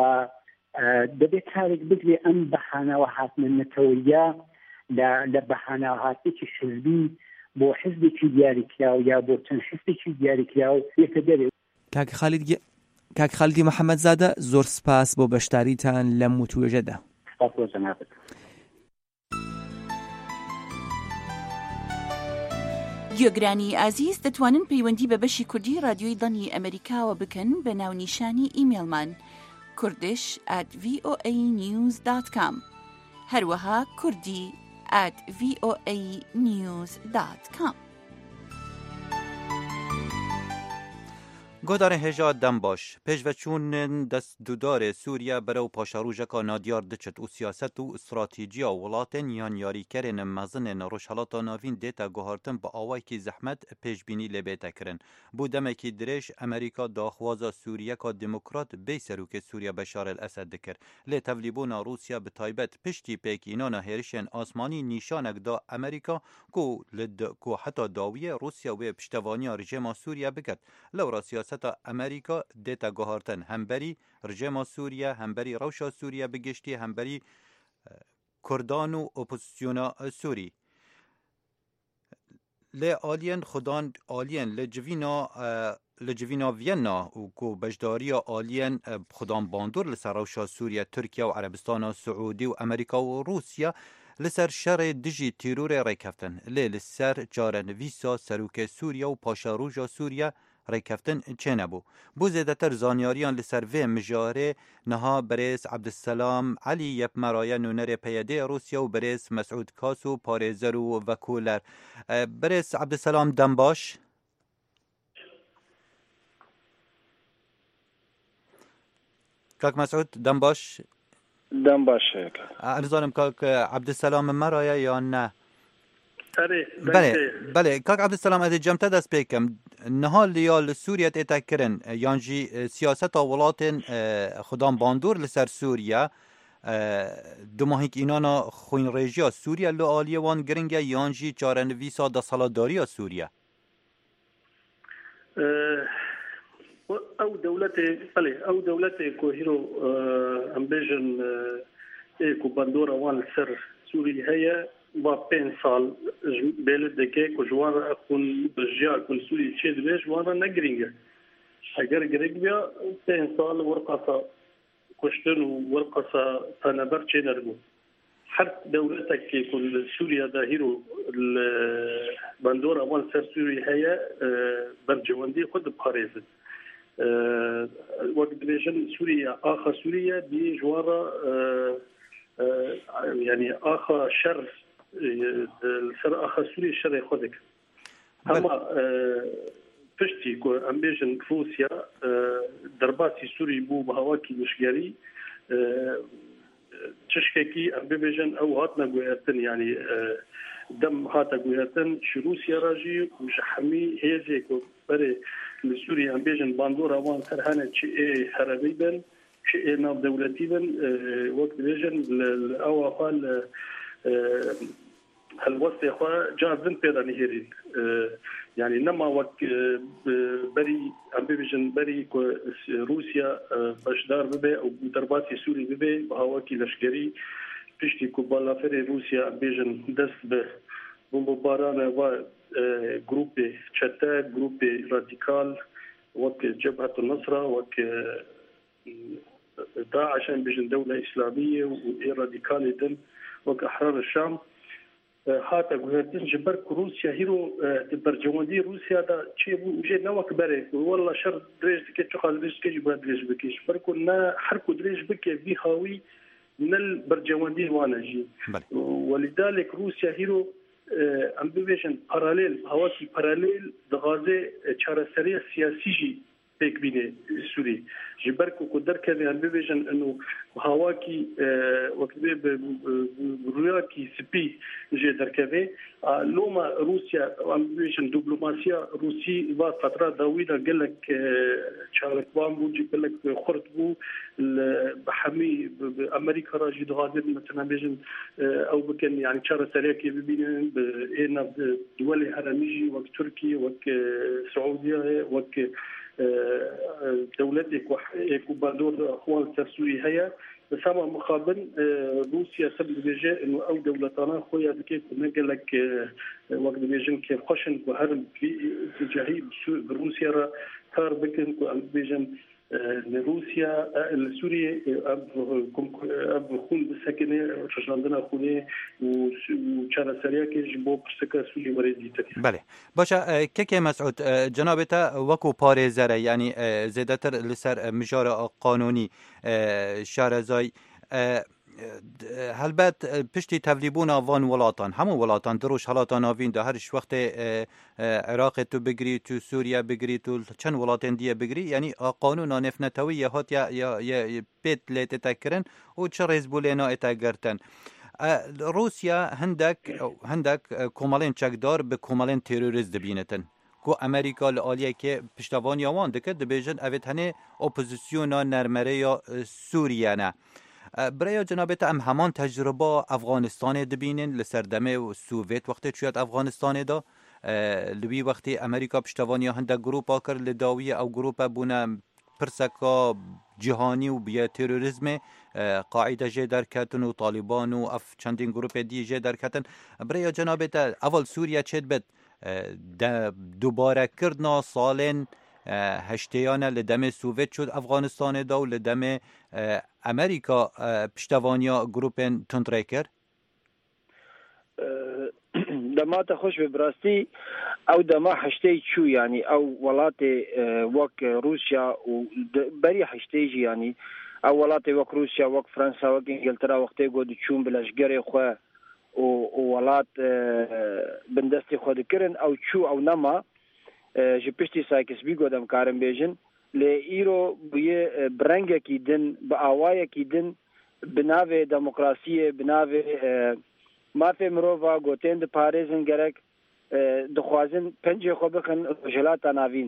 دەبێت کارێک بکرێت ئەم بەخانەوە هاتنە نەتەوەیە لە بەخانەوە هاتێکی حزبی بۆ حزبێکی دیاریکراو یا بۆ چەند حزبێکی دیاریکراو یەکە دەبێت. کاک خالید کاک خالیدی محەممەد زادە زۆر سپاس بۆ بەشداریتان لەم وتوێژەدا. گوێگرانی ئازیز دەتوانن پەیوەندی بە بەشی کوردی رادیۆی دڵنی ئەمریکاوە بکەن بە ناونیشانی ئیمێلمان کوردش at voa news dot com هەروەها کوردی at voa news dot com. گودار هجا دم باش پیش و چون دست دودار سوریا برو پاشاروژکا نادیار دچت و سیاست و استراتیجیا ولاتن یان یاری کرن مزن روشالات ناوین دیتا گوهارتن با آوائی که زحمت پیش بینی لبیتا کرن بودمه که درش امریکا داخوازا سوریا که دموکرات بی سروک سوریا بشار الاسد دکر لی تولیبونا روسیا به تایبت پشتی پیک اینانا هرشن آسمانی نیشانک دا امریکا کو لد کو حتی داویه روسیا و پشتوانی رژیم سوریا بکد لورا سیاست امریکا دیتا گوهارتن همبری رژیم سوریا همبری روشا سوریا بگشتی همبری کردان و اپوزیسیونا سوری لی آلین خدان آلین لجوینا لجوینا وینا و کو بجداری آلین خدان باندور لسر روشا سوریا ترکیه و عربستان و سعودی و امریکا و روسیا لسر شر دجی تیرور ریکفتن لی لسر جارن ویسا سروک سوریا و پاشاروژا سوریا ریکفتن چه نبو بو زیدتر زانیاریان لسر وی مجاره نها بریس عبدالسلام علی یب مرایه نونر پیاده روسیا و بریس مسعود کاسو پارێزەر و وەکولەر بریس عبدالسلام دەمباش کاک مسعود دەمباش دەمباش ئەنزانم کاک عبدالسلام مرایه یا نه بله بله بله کاک عبدالسلام از جمته دست پیکم نهال لیال سوریا تیتا کرن یانجی سیاست ولاتن خدام باندور لسر سوریا دو ماهی که اینانا خوین ریجیا سوریا لو آلیه وان گرنگه یانجی چارن ویسا دا سالاداری سوریا او دولت بله او دولت کو هیرو امبیژن کو باندور وان سر سوریا هيا با پنج سال بلده که کجوار اکون بجیا اکون سوری چه دویش وانا نگرینگه اگر گرینگ بیا پنج سال ورقصا کشتن و ورقصا تنبر چه نرمو هر دولتك که کل سوریا دا هیرو بندور اول سر سوری هیا برجواندی خود بخاريزن وقت بيجن سوريا آخر سوريا دي جوارا يعني آخر شر سر آخر سوريا شر خودك اما پشتی که امبیجن روسیا درباتی سوری بو بهواکی مشگری تشكيكي امبيجن او هاتنا قويرتن يعني دم هاتا قويرتن شو روسيا راجي مش حمي هيزيكو بري لسوريا امبيجن باندورا وان سرهانه شيء هربي بن شيء ناب دولتي بن وقت بيجن او قال هالوصي اخوا جازن بيدا نهيرين يعني نما وقت بري امبيجن بري روسيا بشدار ببي او درباتي سوري ببي بهواكي لشكري پشتی کو بالافر روسیا امبیجن دست به بمباران و گروپ چتا گروپ رادیکال وک جبهه النصره وک داعش امبیجن دوله اسلاميه و راديكال دل وك احرار الشام هاتا قهرتن جبر روسيا هيرو برجواندي روسيا دا شيء وجه نوك بري والله شر دريج كي خالد دريج كي جبر دريج بكيش بركنا حركو دريج بكي بيخاوي من البرجواندي وانجي ولذلك روسيا هيرو ام بيجن باراليل هواكي باراليل دغازي چارەسەری سياسي بيك بيني سوري جبركو قدر كذا ام بيجن انه هواكي وقت بروياكي سبي جي دركبه لوما روسيا ام بيجن دبلوماسيا روسي با فتره طويله قال لك شاركوان بو قال لك خرط بو بحمي امريكا راجي دغازي مثلا بيجن او بكن يعني شارەسەری كي بين بين دول هرميجي وك تركيا وك سعوديه وك دولتك وكوبادور اخوان ترسوي هيا بس هما مقابل روسيا سبب بيجي انه او دولتنا خويا بكيف نقول لك وقت بيجن كيف خشن وهرم في اتجاهي بروسيا كار بكن بيجن لروسيا لسوريا اب خون بسكنه رجاندنا خونه وچارەسەریە کێ بۆ پرسەکە سوودی وەرێدیتە بله باشه کەکێ مەسعود جنابێتە وەکو پارێزەرە ینی زێدەتر لەسەر مژارە قانونی شارەزای هەلبەت پشتی تەڤلیبوونا ڤان وڵاتان هەموو وڵاتان دڕۆژ هەڵاتان ناویندا هەرش وەختێ عێراقێ تو بگریت و سووریا بگریت و چەند وڵاتێن دیە بگری یعنی قانونا نێفنەتەوی هات پێت لێ تێتەکردن و چ ڕێز بوو لێ نائێتەگەرتن رووسیا هەندێک هەندێک کۆمەڵێن چەکدار بە کۆمەڵێن تێرۆریست دەبینێتن کو ئەمریکا لە ئالیەکێ پشتەوانیا وان دەکرد دەبێژن ئەوێت هەنێ ئۆپۆزیسیۆنا نەرمەرەیە سووریانە برای جنابێت ئەم هەمان تەجربە ئەفغانستانê dibînin li ser demê û Sovêt wextê çûyet Efganistanê da li wî wextê Amerîka piştevaniya hindek gropa kir li dawiyê ew gropa bûne pirseka cîhanî û biye terorîzmê Qaîde jê derketin û Taliban û ev çendîn gropê dî jê derketin biraya cenabê te eval Sûriye çê dibet dubarekirina salên هشتیانه لدمه سوویت شد افغانستان دا و لدمه امریکا پشتوانیا گروپن تندره کرد دما تا خوش ببراستی او دما هشتی چو یعنی او ولات وک روسیا و بری هشتی جی یعنی او ولات وک روسیا وک فرانسا وک انگلترا وقتی گود چون بلشگر خو و ولات بندستی خود کرن او چو او نما ji piştî Saykesbî godem karim bêjin lê îro bûye birengekî din bi awayekî din bi navê demokrasiyê bi navê mafê mirova gotên diparêzin gerek dixwazin pencê xwe bixin rojhilata navîn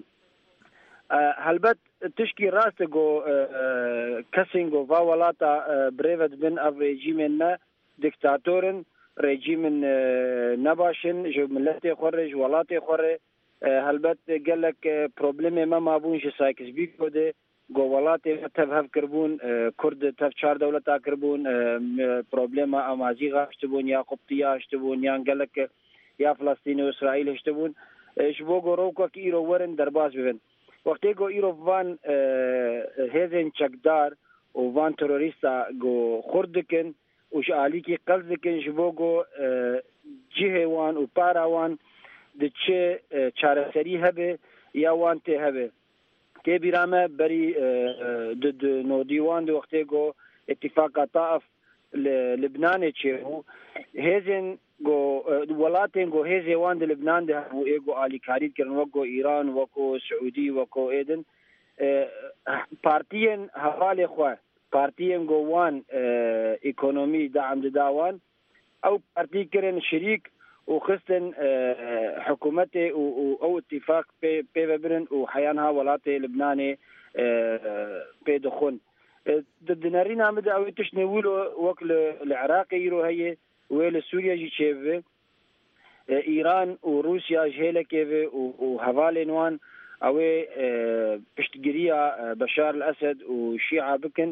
helbet tişkî rast got kesên got va welata birêve dibin ev rejîmên ne diktatörün rejîmin nebaşin ji milletê xwe re ji welatê xwe re هلبت گلک پروبلم ما مابون ش سایکسبی کده گوولات تف هف کربون کرد تف چهار دولت کربون پروبلم امازی غاشتبون یا قبطیه اشتبون یا گلک یا فلسطین و اسرائیل اشتبون شبو گرو کو کی ایرو ورن درباز ببن وقتی گو ایرو وان هزن چکدار و وان تروریستا گو خردکن و شالی کی قلزکن شبو گو جهوان و پاراوان د چه چارەسەری هەبێ یا وان تێ هەبێ تێبیرامە بەری د نۆدیوان د وەختێ گۆ اتفاقا تاف لبنانê çêbû hêzên got welatên got hêzê wan di Libnan de hebû ê got alîkarî kirin wek got Îran weko Siûdî weko êdin partiyên hevalê xwe partiyên got wan ekonomî deam dida wan ew partî kirin şerîk وخصن حكومته او اتفاق بي ببرن وحيانها ولاتي لبناني بيدخون الدنارين عمد او تشنولو وكل العراقي يرو هي ويل سوريا جي تشيف ايران وروسيا جهله كيف وهوالي نوان او بشتجريا بشار الاسد وشيعه بكن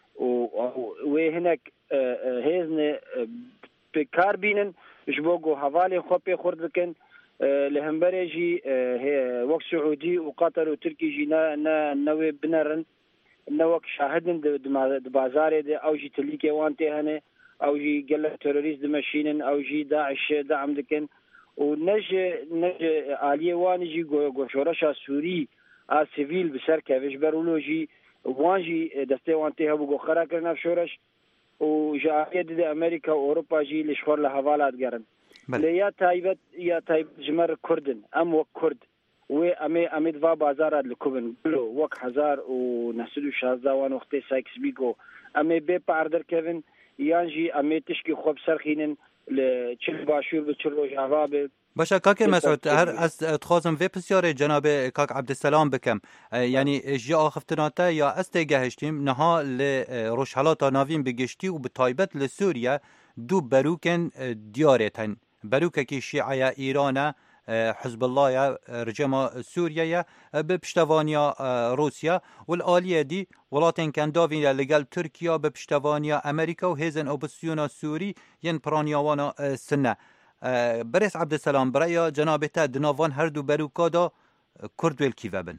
وهناك هيزن بكاربينن جبوجو حوالي خوبي خردكن لهمبرجي وقت سعودي وقطر وتركي جينا نوي بنرن نوك شاهدن د بازار دي او جي تليكي وانتي هنا او جي قال تيروريست ماشينن او جي داعش دعم دكن ونج نج علي وانجي جو شورشا سوري ا سيفيل بسر كافش برولوجي وانجي دستي وانتي هبو جو خرا كرنا شورش وجاهد د امریکا او اروپا جی لشخور له حوالات ګرن لیا تایبت یا تایب جمر کردن ام و کرد و امي امید و بازار لکوبن بلو وک هزار و نسلو شازده وان وقت سايكس بيگو امي به پاردر کوین یانجی امي تشکی خوب سرخینن لچل باشور بچلو جواب باشا کاک مسعود هر از تخوازم وی پسیار جناب کاک عبدالسلام بکم یعنی جا آخفتناته یا استگهشتیم نها لروشحلاتا ناوین بگشتی و بطایبت لسوریا دو بروکن دیارتن بروکه که شیعه ایرانه حزب الله رجما سوريا بپشتوانیا روسيا والآلية دي ولاتن كان داوين لقال تركيا بپشتوانیا امريكا وهيزن اوبسيونا سوري ين برانياوانا سنة بريس عبد السلام برأي جنابته دناوان هر دو بروكا دا كرد والكيفة بن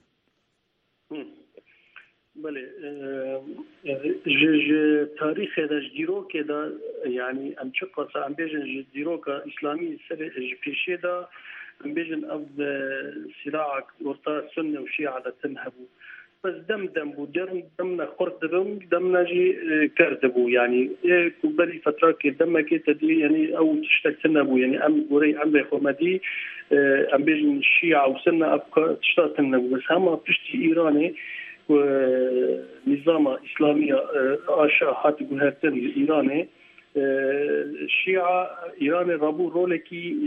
بله ج تاریخ دا جدیرو که دا یعنی ام چه قصه ام بیجن جدیرو که اسلامی سر پیشه دا ام بیجن اب صراع ورطا سنة و شیعه دا تنهبو بس دم دم بو درم دم نخورد دم دم نجي كرد بو يعني إيه كبري فترة كدم كي تدي يعني أو تشتك سنة بو يعني أم قري أم بخمدي أم بيجن الشيعة وسنة أبقى تشتغل سنة بو بس هما بتشتي إيراني ونظام إسلامية آشا هات جهرتن إيراني الشيعة إيراني رابو رولكي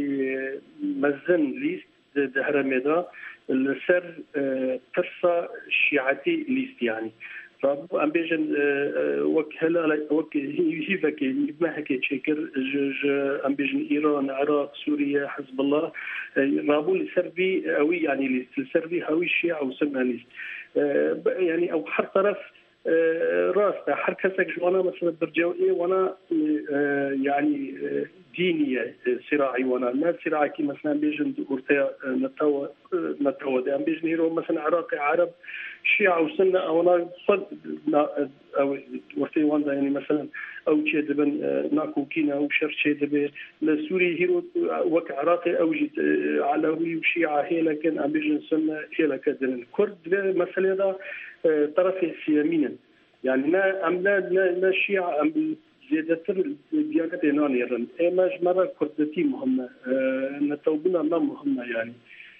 مزن ليست دهرميدا السر ترسى شيعتي ليست يعني رابو أم بيجن وك هلا وك هيفك ما هيك تشكر أم بيجن إيران العراق سوريا حزب الله رابو السربي أوي يعني ليست السربي هوي الشيعة وسمها ليست يعني أو حر طرف راسته حركتك جوانا مثلا برجوئي وانا يعني دينية صراعي وانا ما صراعي كي مثلا بيجن ورتيا نتوا نتوا ده بيجن هيرو مثلا عراقي عرب شيعة وسنة او انا صد او ورتي وانا يعني مثلا او شيء دبن ناكو كينا او شر شيء دبن لسوري هيرو وك عراقي او جد علوي وشيعة هي لكن ام بيجن سنة هي لكن كرد مثلا ده طرفي سيامينا يعني ما أم لا لا شيعة أم زيادة الديانات إيرانية إما مرة كردتي مهمة نتوبنا ما مهمة يعني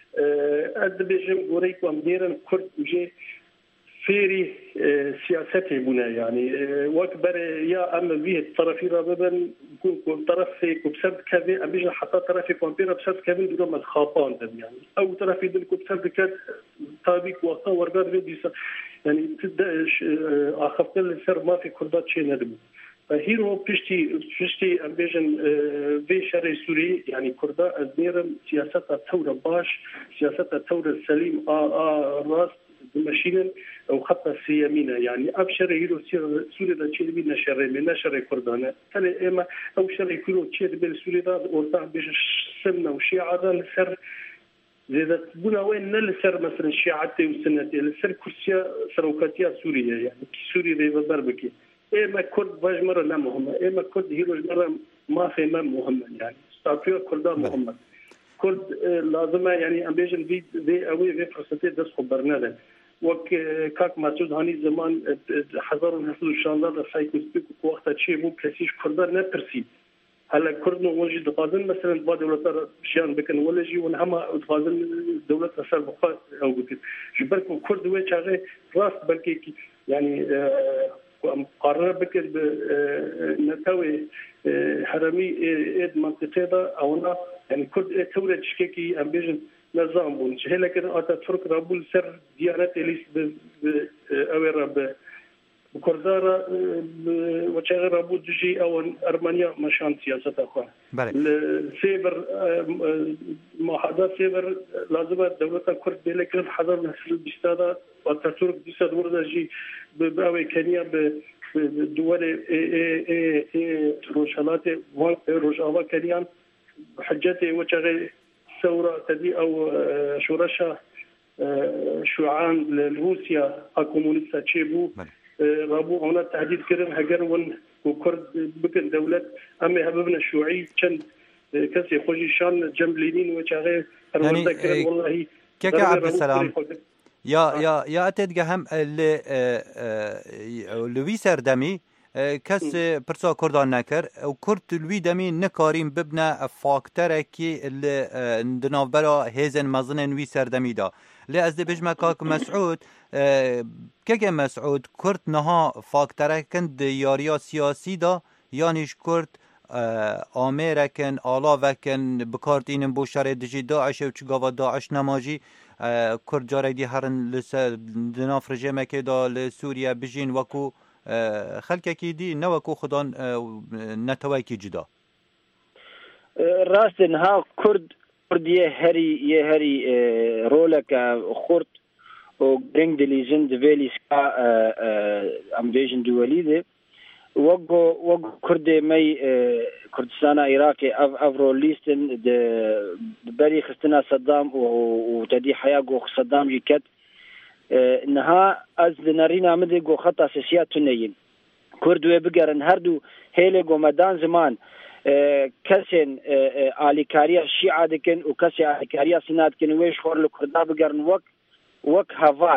أد بيجم قريب ومديرا كرد وجي فيري سياسته بنا يعني وأكبر يا أما فيه الطرفي راببا يكون طرفي كبسد كذا أم بيجي حتى طرفي كومبيرا بسد كذا بدون ما خاطان يعني أو طرفي دل كبسد كذا طابق وقتا ورقات بيديسا يعني تدش أخفت السر ما في كردات شيء ندم فهيرو بيشتي بيشتي أم بيجن في شرع سوري يعني كردا أزنيرم سياسة الثورة باش سياسة الثورة السليم آ آ راس ماشين أو خطة سيامينة يعني أبشر هيرو سوري دا شيء بينا شرع من شرع كردانا تاني إما أو شرع كيلو شيء بين سوري دا ورتاح بيش سنة وشيعة دا السر زيادة بنا وين نل سر مثلا الشيعة والسنة السر كرسيا سروكاتيا سوريا يعني سوريا ذي ضربكي إما كرد باج مرة لا مهمة إما كرد هيرو مرة ما في ما مهمة يعني استعطيوا كردان مهمة كرد لازم يعني أمبيجن في ذي أوي في فرصتي درس خبرنا وك كاك مسعود هاني زمان حضر الحصول الشاندار سايكوسبيك وقت شيء مو كسيش كردان نبرسي هلا كردنا وجد دقادن مثلا بعد دولة شيان بكن ولا جي ونهما دقادن دولة أسر بقى أو قلت جبركم كرد ويشاغي راس بلكي يعني قرر بكر نتوي حرمي إد منطقة دا أونا يعني كرد تورد شكيكي أمبيجن نظام بونش هلا كده أتاتورك رابول سر ديانات إليس أوي رب بكردارا وشغل رابو دجي أو أرمينيا مشان سياسة أخوان. السيبر محاضرة سيبر لازم الدولة كرد بلكن حضر نسل بستادا وترك بستاد ورد جي بأوي كينيا بدول روشالات روجاوا كينيان حجتي وشغل ثورة تدي أو شورشة شوعان لروسيا الكومونيست تشيبو رابو هنا تهديد كرم هجرون وكرد بكن دولة أما هببنا الشيوعي كان كسي خوجي شان جنب لينين وشاغي يعني والله كيكا عبد السلام يا يا يا أتد هم اللي لوي سردمي کس پرسا کردان نکر و کرد لوی دمی نکاریم ببنا فاکتره که دنابرا هیزن مزنن وی سردمی دا لی از دی بجمع کاک مسعود که مسعود کرد نها فاکتره کند یاریا سیاسی دا یانیش کرد آمیرکن آلاوکن بکارت اینم بو شر دجی داعش و چگاوا داعش نماجی کرد جاره دی هرن لسر دناف رجمه که دا لسوریا بجین وکو خلکه دی نوکو خدان نتوایکی جدا راست ها کرد کردیه هری یه هری رولک خورد و گرنگ دلیزن دویلیس کا ام ویژن دولیده وگو وگو کرد می کردستان عراقی اف افرو لیستن د بری خستنا صدام و تدی حیا گو صدام جکت نها از نرینا مده گو خط اساسیات تنین کردوی بگرن هر دو هیله گو مدان زمان کسین آلیکاریا شیعه دکن و کسی آلیکاریا سناد کن ویش خور لکردا بگرن وک وک حوال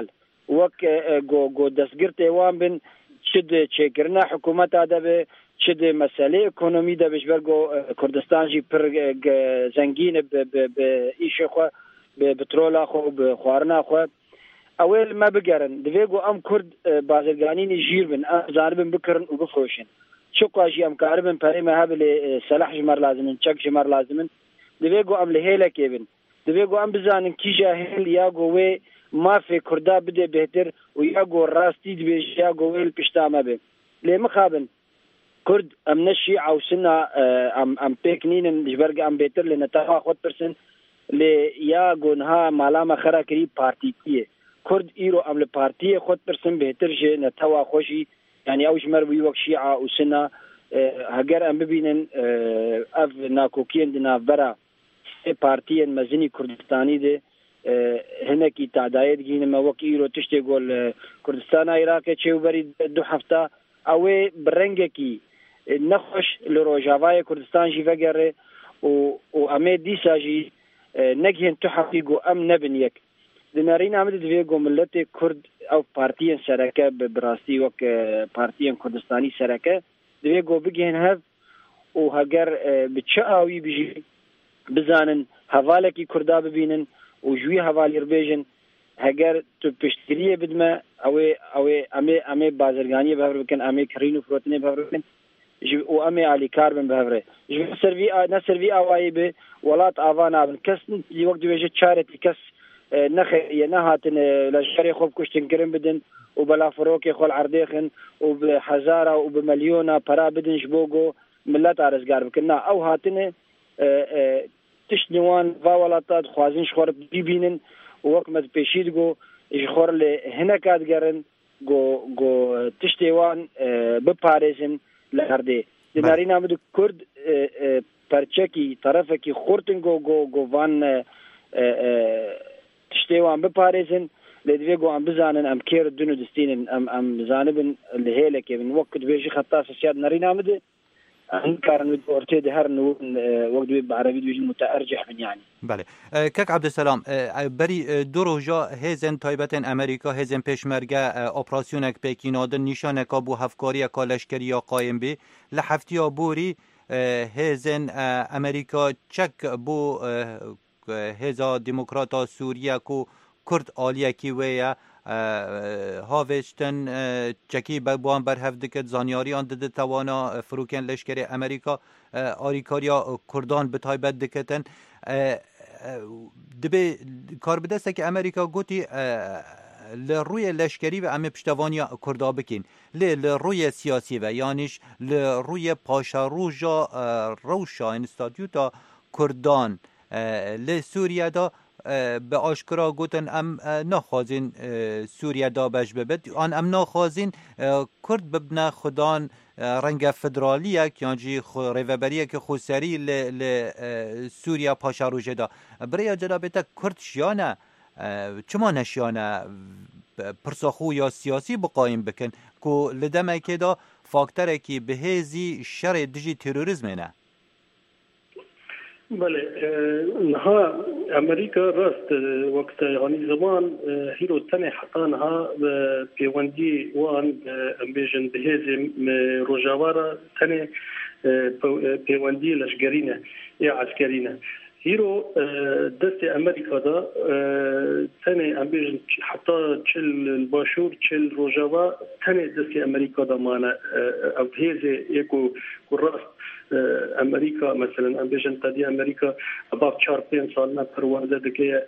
وەک گۆ دەستگرت ئێوان بن چ چێکردنا حکوومەتا دەبێ چ مەسەلەی ئۆکۆنۆمی دەبێت بەرگۆ کوردستانژی پر زەنگینە بە ئیشەخوا بە پترۆلا خۆ بە خواردناخوا ئەوێ مە بگەرن دەبێ گۆ ئەم کورد بازرگانینی ژیر بن ئەم زانبن بکردن و بفرۆشن چ قاژی ئەم کار بن پەرێمە هەب لێ سەلاح ژمەر لازمن چەک ژمەر لازمن دەبێ گۆ ئەم لە هێلەکێ بن دەبێ گۆ ئەم بزانن کیژە هێل یا گۆوێ مافێ کوردا بدێ بهتر و یا گۆ ڕاستی دبێژ یا گۆوێل پشتامە بێ لێ مخابن کورد ئەم نەشی عوسنا ئەم پێک نینن ژبەرگ ئەم بێتر لە نەتەوا خۆت پرسن لێ یا گۆنها مالامە خەراکردی پارتیتیە کورد ئیرۆ ئەم لە پارتیە خۆت پرسن بهتر ژێ نەتەوا خۆشی يعني أوج مروي وقت شيعة وسنة هجر أم ببينن أف ناكوكين دنا برا بارتيا مزني كردستاني ده هناك تعدايات جينا ما وكيلو تشتغل كردستان عراق شيء بري دو هفته أو برنجكي نخش لروجافاي كردستان جي فجر و وأمد دي ساجي نجهن تحقيقه أم نبنيك دنارين عمد دویگو ملت کرد او پارتیان سرکه براستی وک پارتیان کردستانی سرکه دویگو بگین هف و هگر بچه آوی بجی بزانن حوالکی کردا ببینن و جوی حوالی ربیجن هگر تو پشتریه بدمه اوی اوی امی امی بازرگانی بهبر بکن امی کرینو فروتنی بهبر بکن و امی علی کار بن بهبره جو سروی نسروی اوایی به ولات آوانا بن کس دی وقت دویجه چارتی کس نخي نهاتن لشري خوب كشتن كرم بدن وبلا فروكي خول عرديخن وبحزارة وبمليونة برا بدن جبوغو ملت عرزقار بكنا او هاتن تشنوان فاولاتات خوازن شخور بيبينن ووكمت بيشيدغو جخور لهنكات قرن جو جو تشتوان بباريزن لهردي دنارين عمدو كرد پرچكي طرفكي خورتن جو جو جو فان تشتيوان بباريزن لدويقو عم بزانن ام كير الدنو دستين ام ام زانبن اللي هيلك من وقت بيجي خطاس سياد نارينا مد انكارن اورتي هرن وقت بعربي بيجي متارجح من يعني بله كاك عبد السلام بري دروجا هزن تايبتن امريكا هزن پشمرگه اپراسیونک پکینادن نشانک ابو هفکاری کالشکری قائم بی لحفتیا بوری هزن امريكا چک بو هزا دموکراتا سوریه کو کرد آلیه کی ویا هاوشتن چکی بوان بر هفدکت زانیاری آن دده توانا فروکن لشکر امریکا آریکاریا کردان به تایبت دکتن دبی کار بدسته که امریکا گوتی لروی لشکری و امه پشتوانی کردا بکین لروی سیاسی و یعنیش لروی پاشاروژا روشا انستاتیوتا کردان لسوریا دا به آشکرا گوتن ام نخوازین سوریا دا بش ببد آن ام نخوازین کرد ببنا خدان رنگ فدرالیه که آنجی ریوبریه که خوصری لسوریا پاشاروژه دا برای جنابتا کرد شیانه چما نشیانه پرساخو یا سیاسی بقایم بکن که لدمه که دا فاکتره که به هزی شر دیجی تروریزم نه بله نها امریکا راست وقت يعني زمان هيرو تاني حطانها بيوندي وان امبيجن بهزم روجاوارا تاني بيوندي لشجرينا يا عسكرينا هيرو دست امريكا دا تاني امبيجن حتى تشل الباشور تشل روجاوا تاني دست امريكا دا مانا او هزي يكو راست امریکا مثلا امبیشن تادی امریکا اباب چهار پنج سال نه پرونده دکه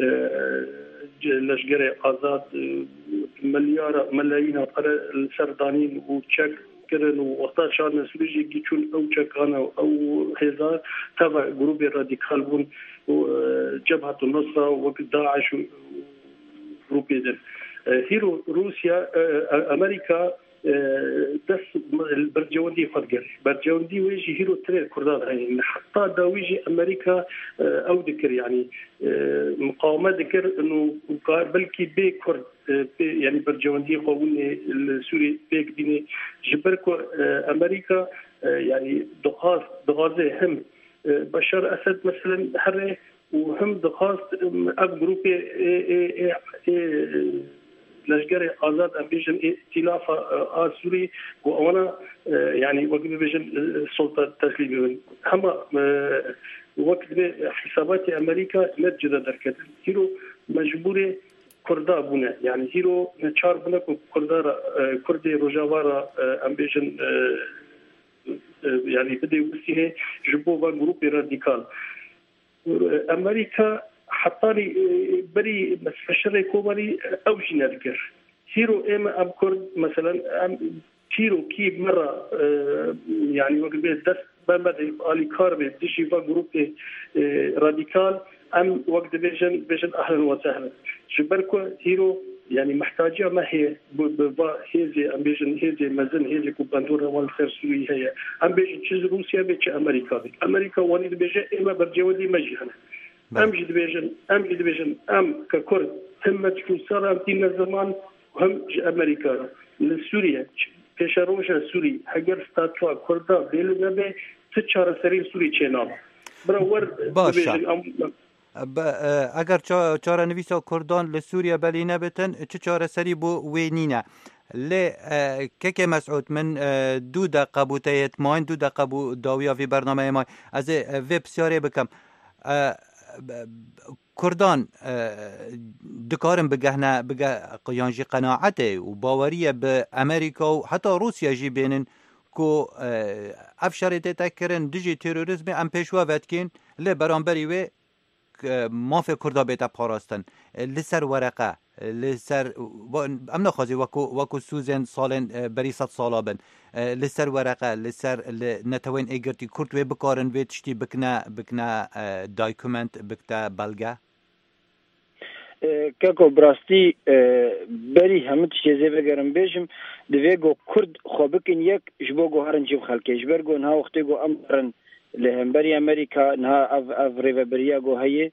لشگر آزاد ملیار ملايين پر سردانین و چک کردن و وقتا شان مسئولیجی گیچون او چکان او هزار تبع گروپ رادیکال بون و جبهة النصرة و داعش و گروپ دن هیرو روسیا امریکا دس برجوندي فدقر برجوندي ويجي هيرو تريد كرداد يعني حتى دا ويجي امريكا او ذكر يعني مقاومه ذكر انه بلكي بي كرد يعني برجوندي قومي السوري بيك ديني جبركو امريكا يعني دقاز دغازه هم بشار اسد مثلا حره وهم دقاز اب جروب لشکر آزاد ام بیشن ائتلاف آسوری و انا يعني وقت بيجن السلطه تسليم هم وقت حسابات امريكا نتجد دركت هيرو مجبوره كردا بنا يعني هيرو نشار بنا كردا كردي روجاوارا ام بيجن يعني بدي وسيه جبوبا جروب راديكال امريكا حطاني بري مستشار كوبري او جنركر هيرو ام ام كرد مثلا ام تيرو كي مرة يعني وقت دست بمدى آلي كاربي دشي فا جروب راديكال أم وقت بيجن بيجن أهلا وسهلا شبركو هيرو يعني محتاجة ما هي ببا هيزي أم بيجن هيزي مزن هيزي كوباندورا والخير سوري هي أم بيجن تشيز روسيا بيتش أمريكا بي أمريكا واني بيجن إما برجودي مجهنا أم جد بيجن أم جد بيجن أم ككرد هم تكون صار أم تين الزمان وهم أمريكا لسوريا پیشروش سوری اگر ستاتوا کردا بیل نبه چه چاره سری سوری چنام برای باشه اگر چاره نویسا کردان لسوریا بلی نبتن چه چاره سری بو وینینه لی که مسعود من دو دقیقه بو تایت ماین دو دقیقه بو داویا وی برنامه مای از وی بسیاری بکم کردان دکارم بگهنه بگه قیانجی قناعته و باوریه به امریکا و حتی روسیا جی بینن که اف شرطه تکرن دجی تروریزم ام پیشوا ویدکین لی برانبری وی مافی کردا بیتا پاراستن لسر ورقه لسر ام نخوازی وکو وکو سوزن سالن بری صد سالا بن لسر ورقه لسر نتوین ایگرتی کرد وی بکارن وی تشتی بکنه بکنه دایکومنت بکتا بلگه كاكو براستي بري همت شيزي بگرم بيجم دويگو كرد خوبكن يك جبوگو هرن جيب خلقه جبرگو نها وقتيگو امرن لهمبري امريكا نها اف اف ريفبرياگو هي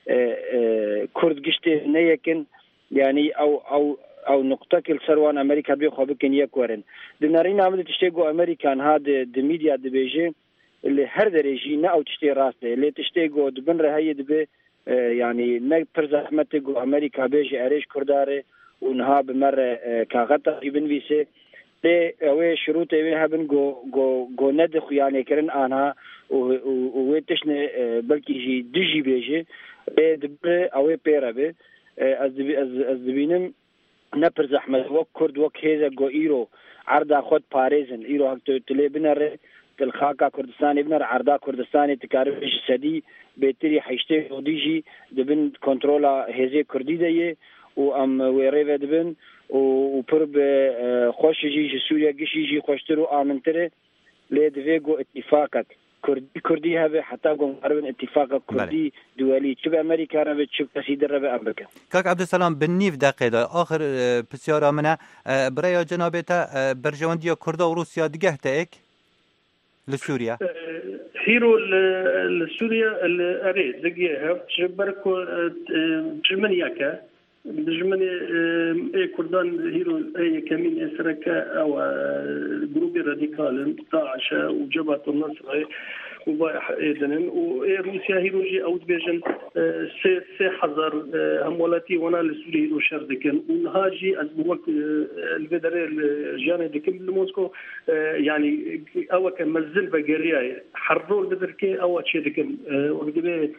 كرد گشته نيكن يعني او او او نقطه كل سروان امريكا بي خوبكن يك ورن دنارين عمل تشتيگو امريكان هاد د ميديا د بيجي اللي هر درجي نا او تشتي راسته اللي تشتيگو دبن رهي دبي يعني نقدر زحمتي جو أمريكا بيجي أريش كرداري ونها بمرة كاغتا يبن فيسي لي أوي شروط أوي هبن جو جو جو ندخ يعني كرن أنا وويتشن بلكي جي دجي بيجي دبر أوي بيرا بي از از از بينم نبر زحمت وك كرد وك هذا جو إيرو عرض خود باريزن إيرو هكتو تلي بنر الخاكا كردستاني بنر عرضا كردستاني تكاربش سدي بهتری حشته ودیجی دبن کنترولا هزی کردی دیه و ام ویره دبن و پر به خوشی سوریا گشی جی خوشتر و آمنتره لیدویگو اتفاقات کردی کردی هبه حتی گم قربن اتفاق کردی دولی چه به امریکا رو چه کسی در به امریکا. کاک عبدالسلام بنیف دقیقه آخر بسیار آمنه برای جنابتا برجواندی کرد و روسیا دیگه تاک لسوريا هيرو لسوريا الاري دقيقه جبركو جمنياكا جمني اي كردان هيرو اي كمين اسركا او جروب راديكال داعش وجبهه النصر وبايح اذن وروسيا هيرو جي او بيجن سي سي حذر همولاتي وانا لسوري هيرو شردكن ونهاجي از وقت الفيدرال جاني دكم موسكو يعني او كان مزل بقريه حرور بدركي او شي دكم وقت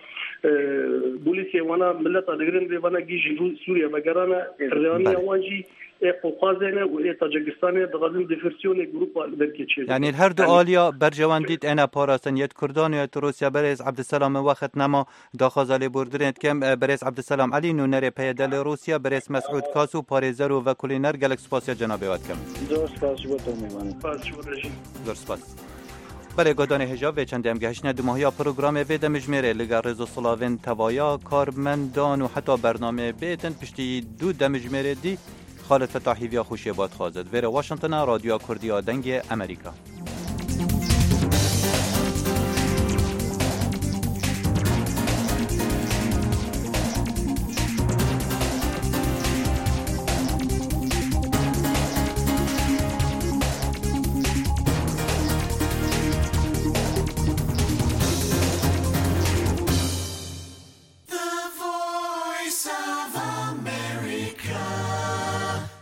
بوليسي وانا ملتا دغرين وانا جيجي سوريا بقرانا الريانيه وانجي قوقازنا و تاجیکستان دغدن دیفرسیون گروپ درکی چه یعنی هر دو آلیا برجواندید انا پاراستن یت کردان و یت روسیا برز عبدالسلام وقت نما داخازالی بردرنت کم برز عبدالسلام علی نونر پیدل روسیا برز مسعود کاسو پاریزر و وکولینر گلکس پاسیا جناب وات کم دو سپاس بوتون میوان سپاس شورجی دو سپاس برای گودان هجاب و چند امگهش ند ماهیا پروگرام وید مجمره لگر رزو صلاوین توایا کارمندان و حتی برنامه بیتن پشتی دو دمجمره دی خالد فتاحی ویا خوشی باد خوازد ویره واشنطن رادیو کردی دنگ امریکا. The Voice of America.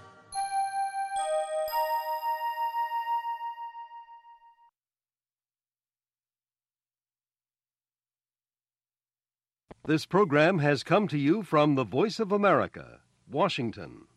This program has come to you from the Voice of America, Washington.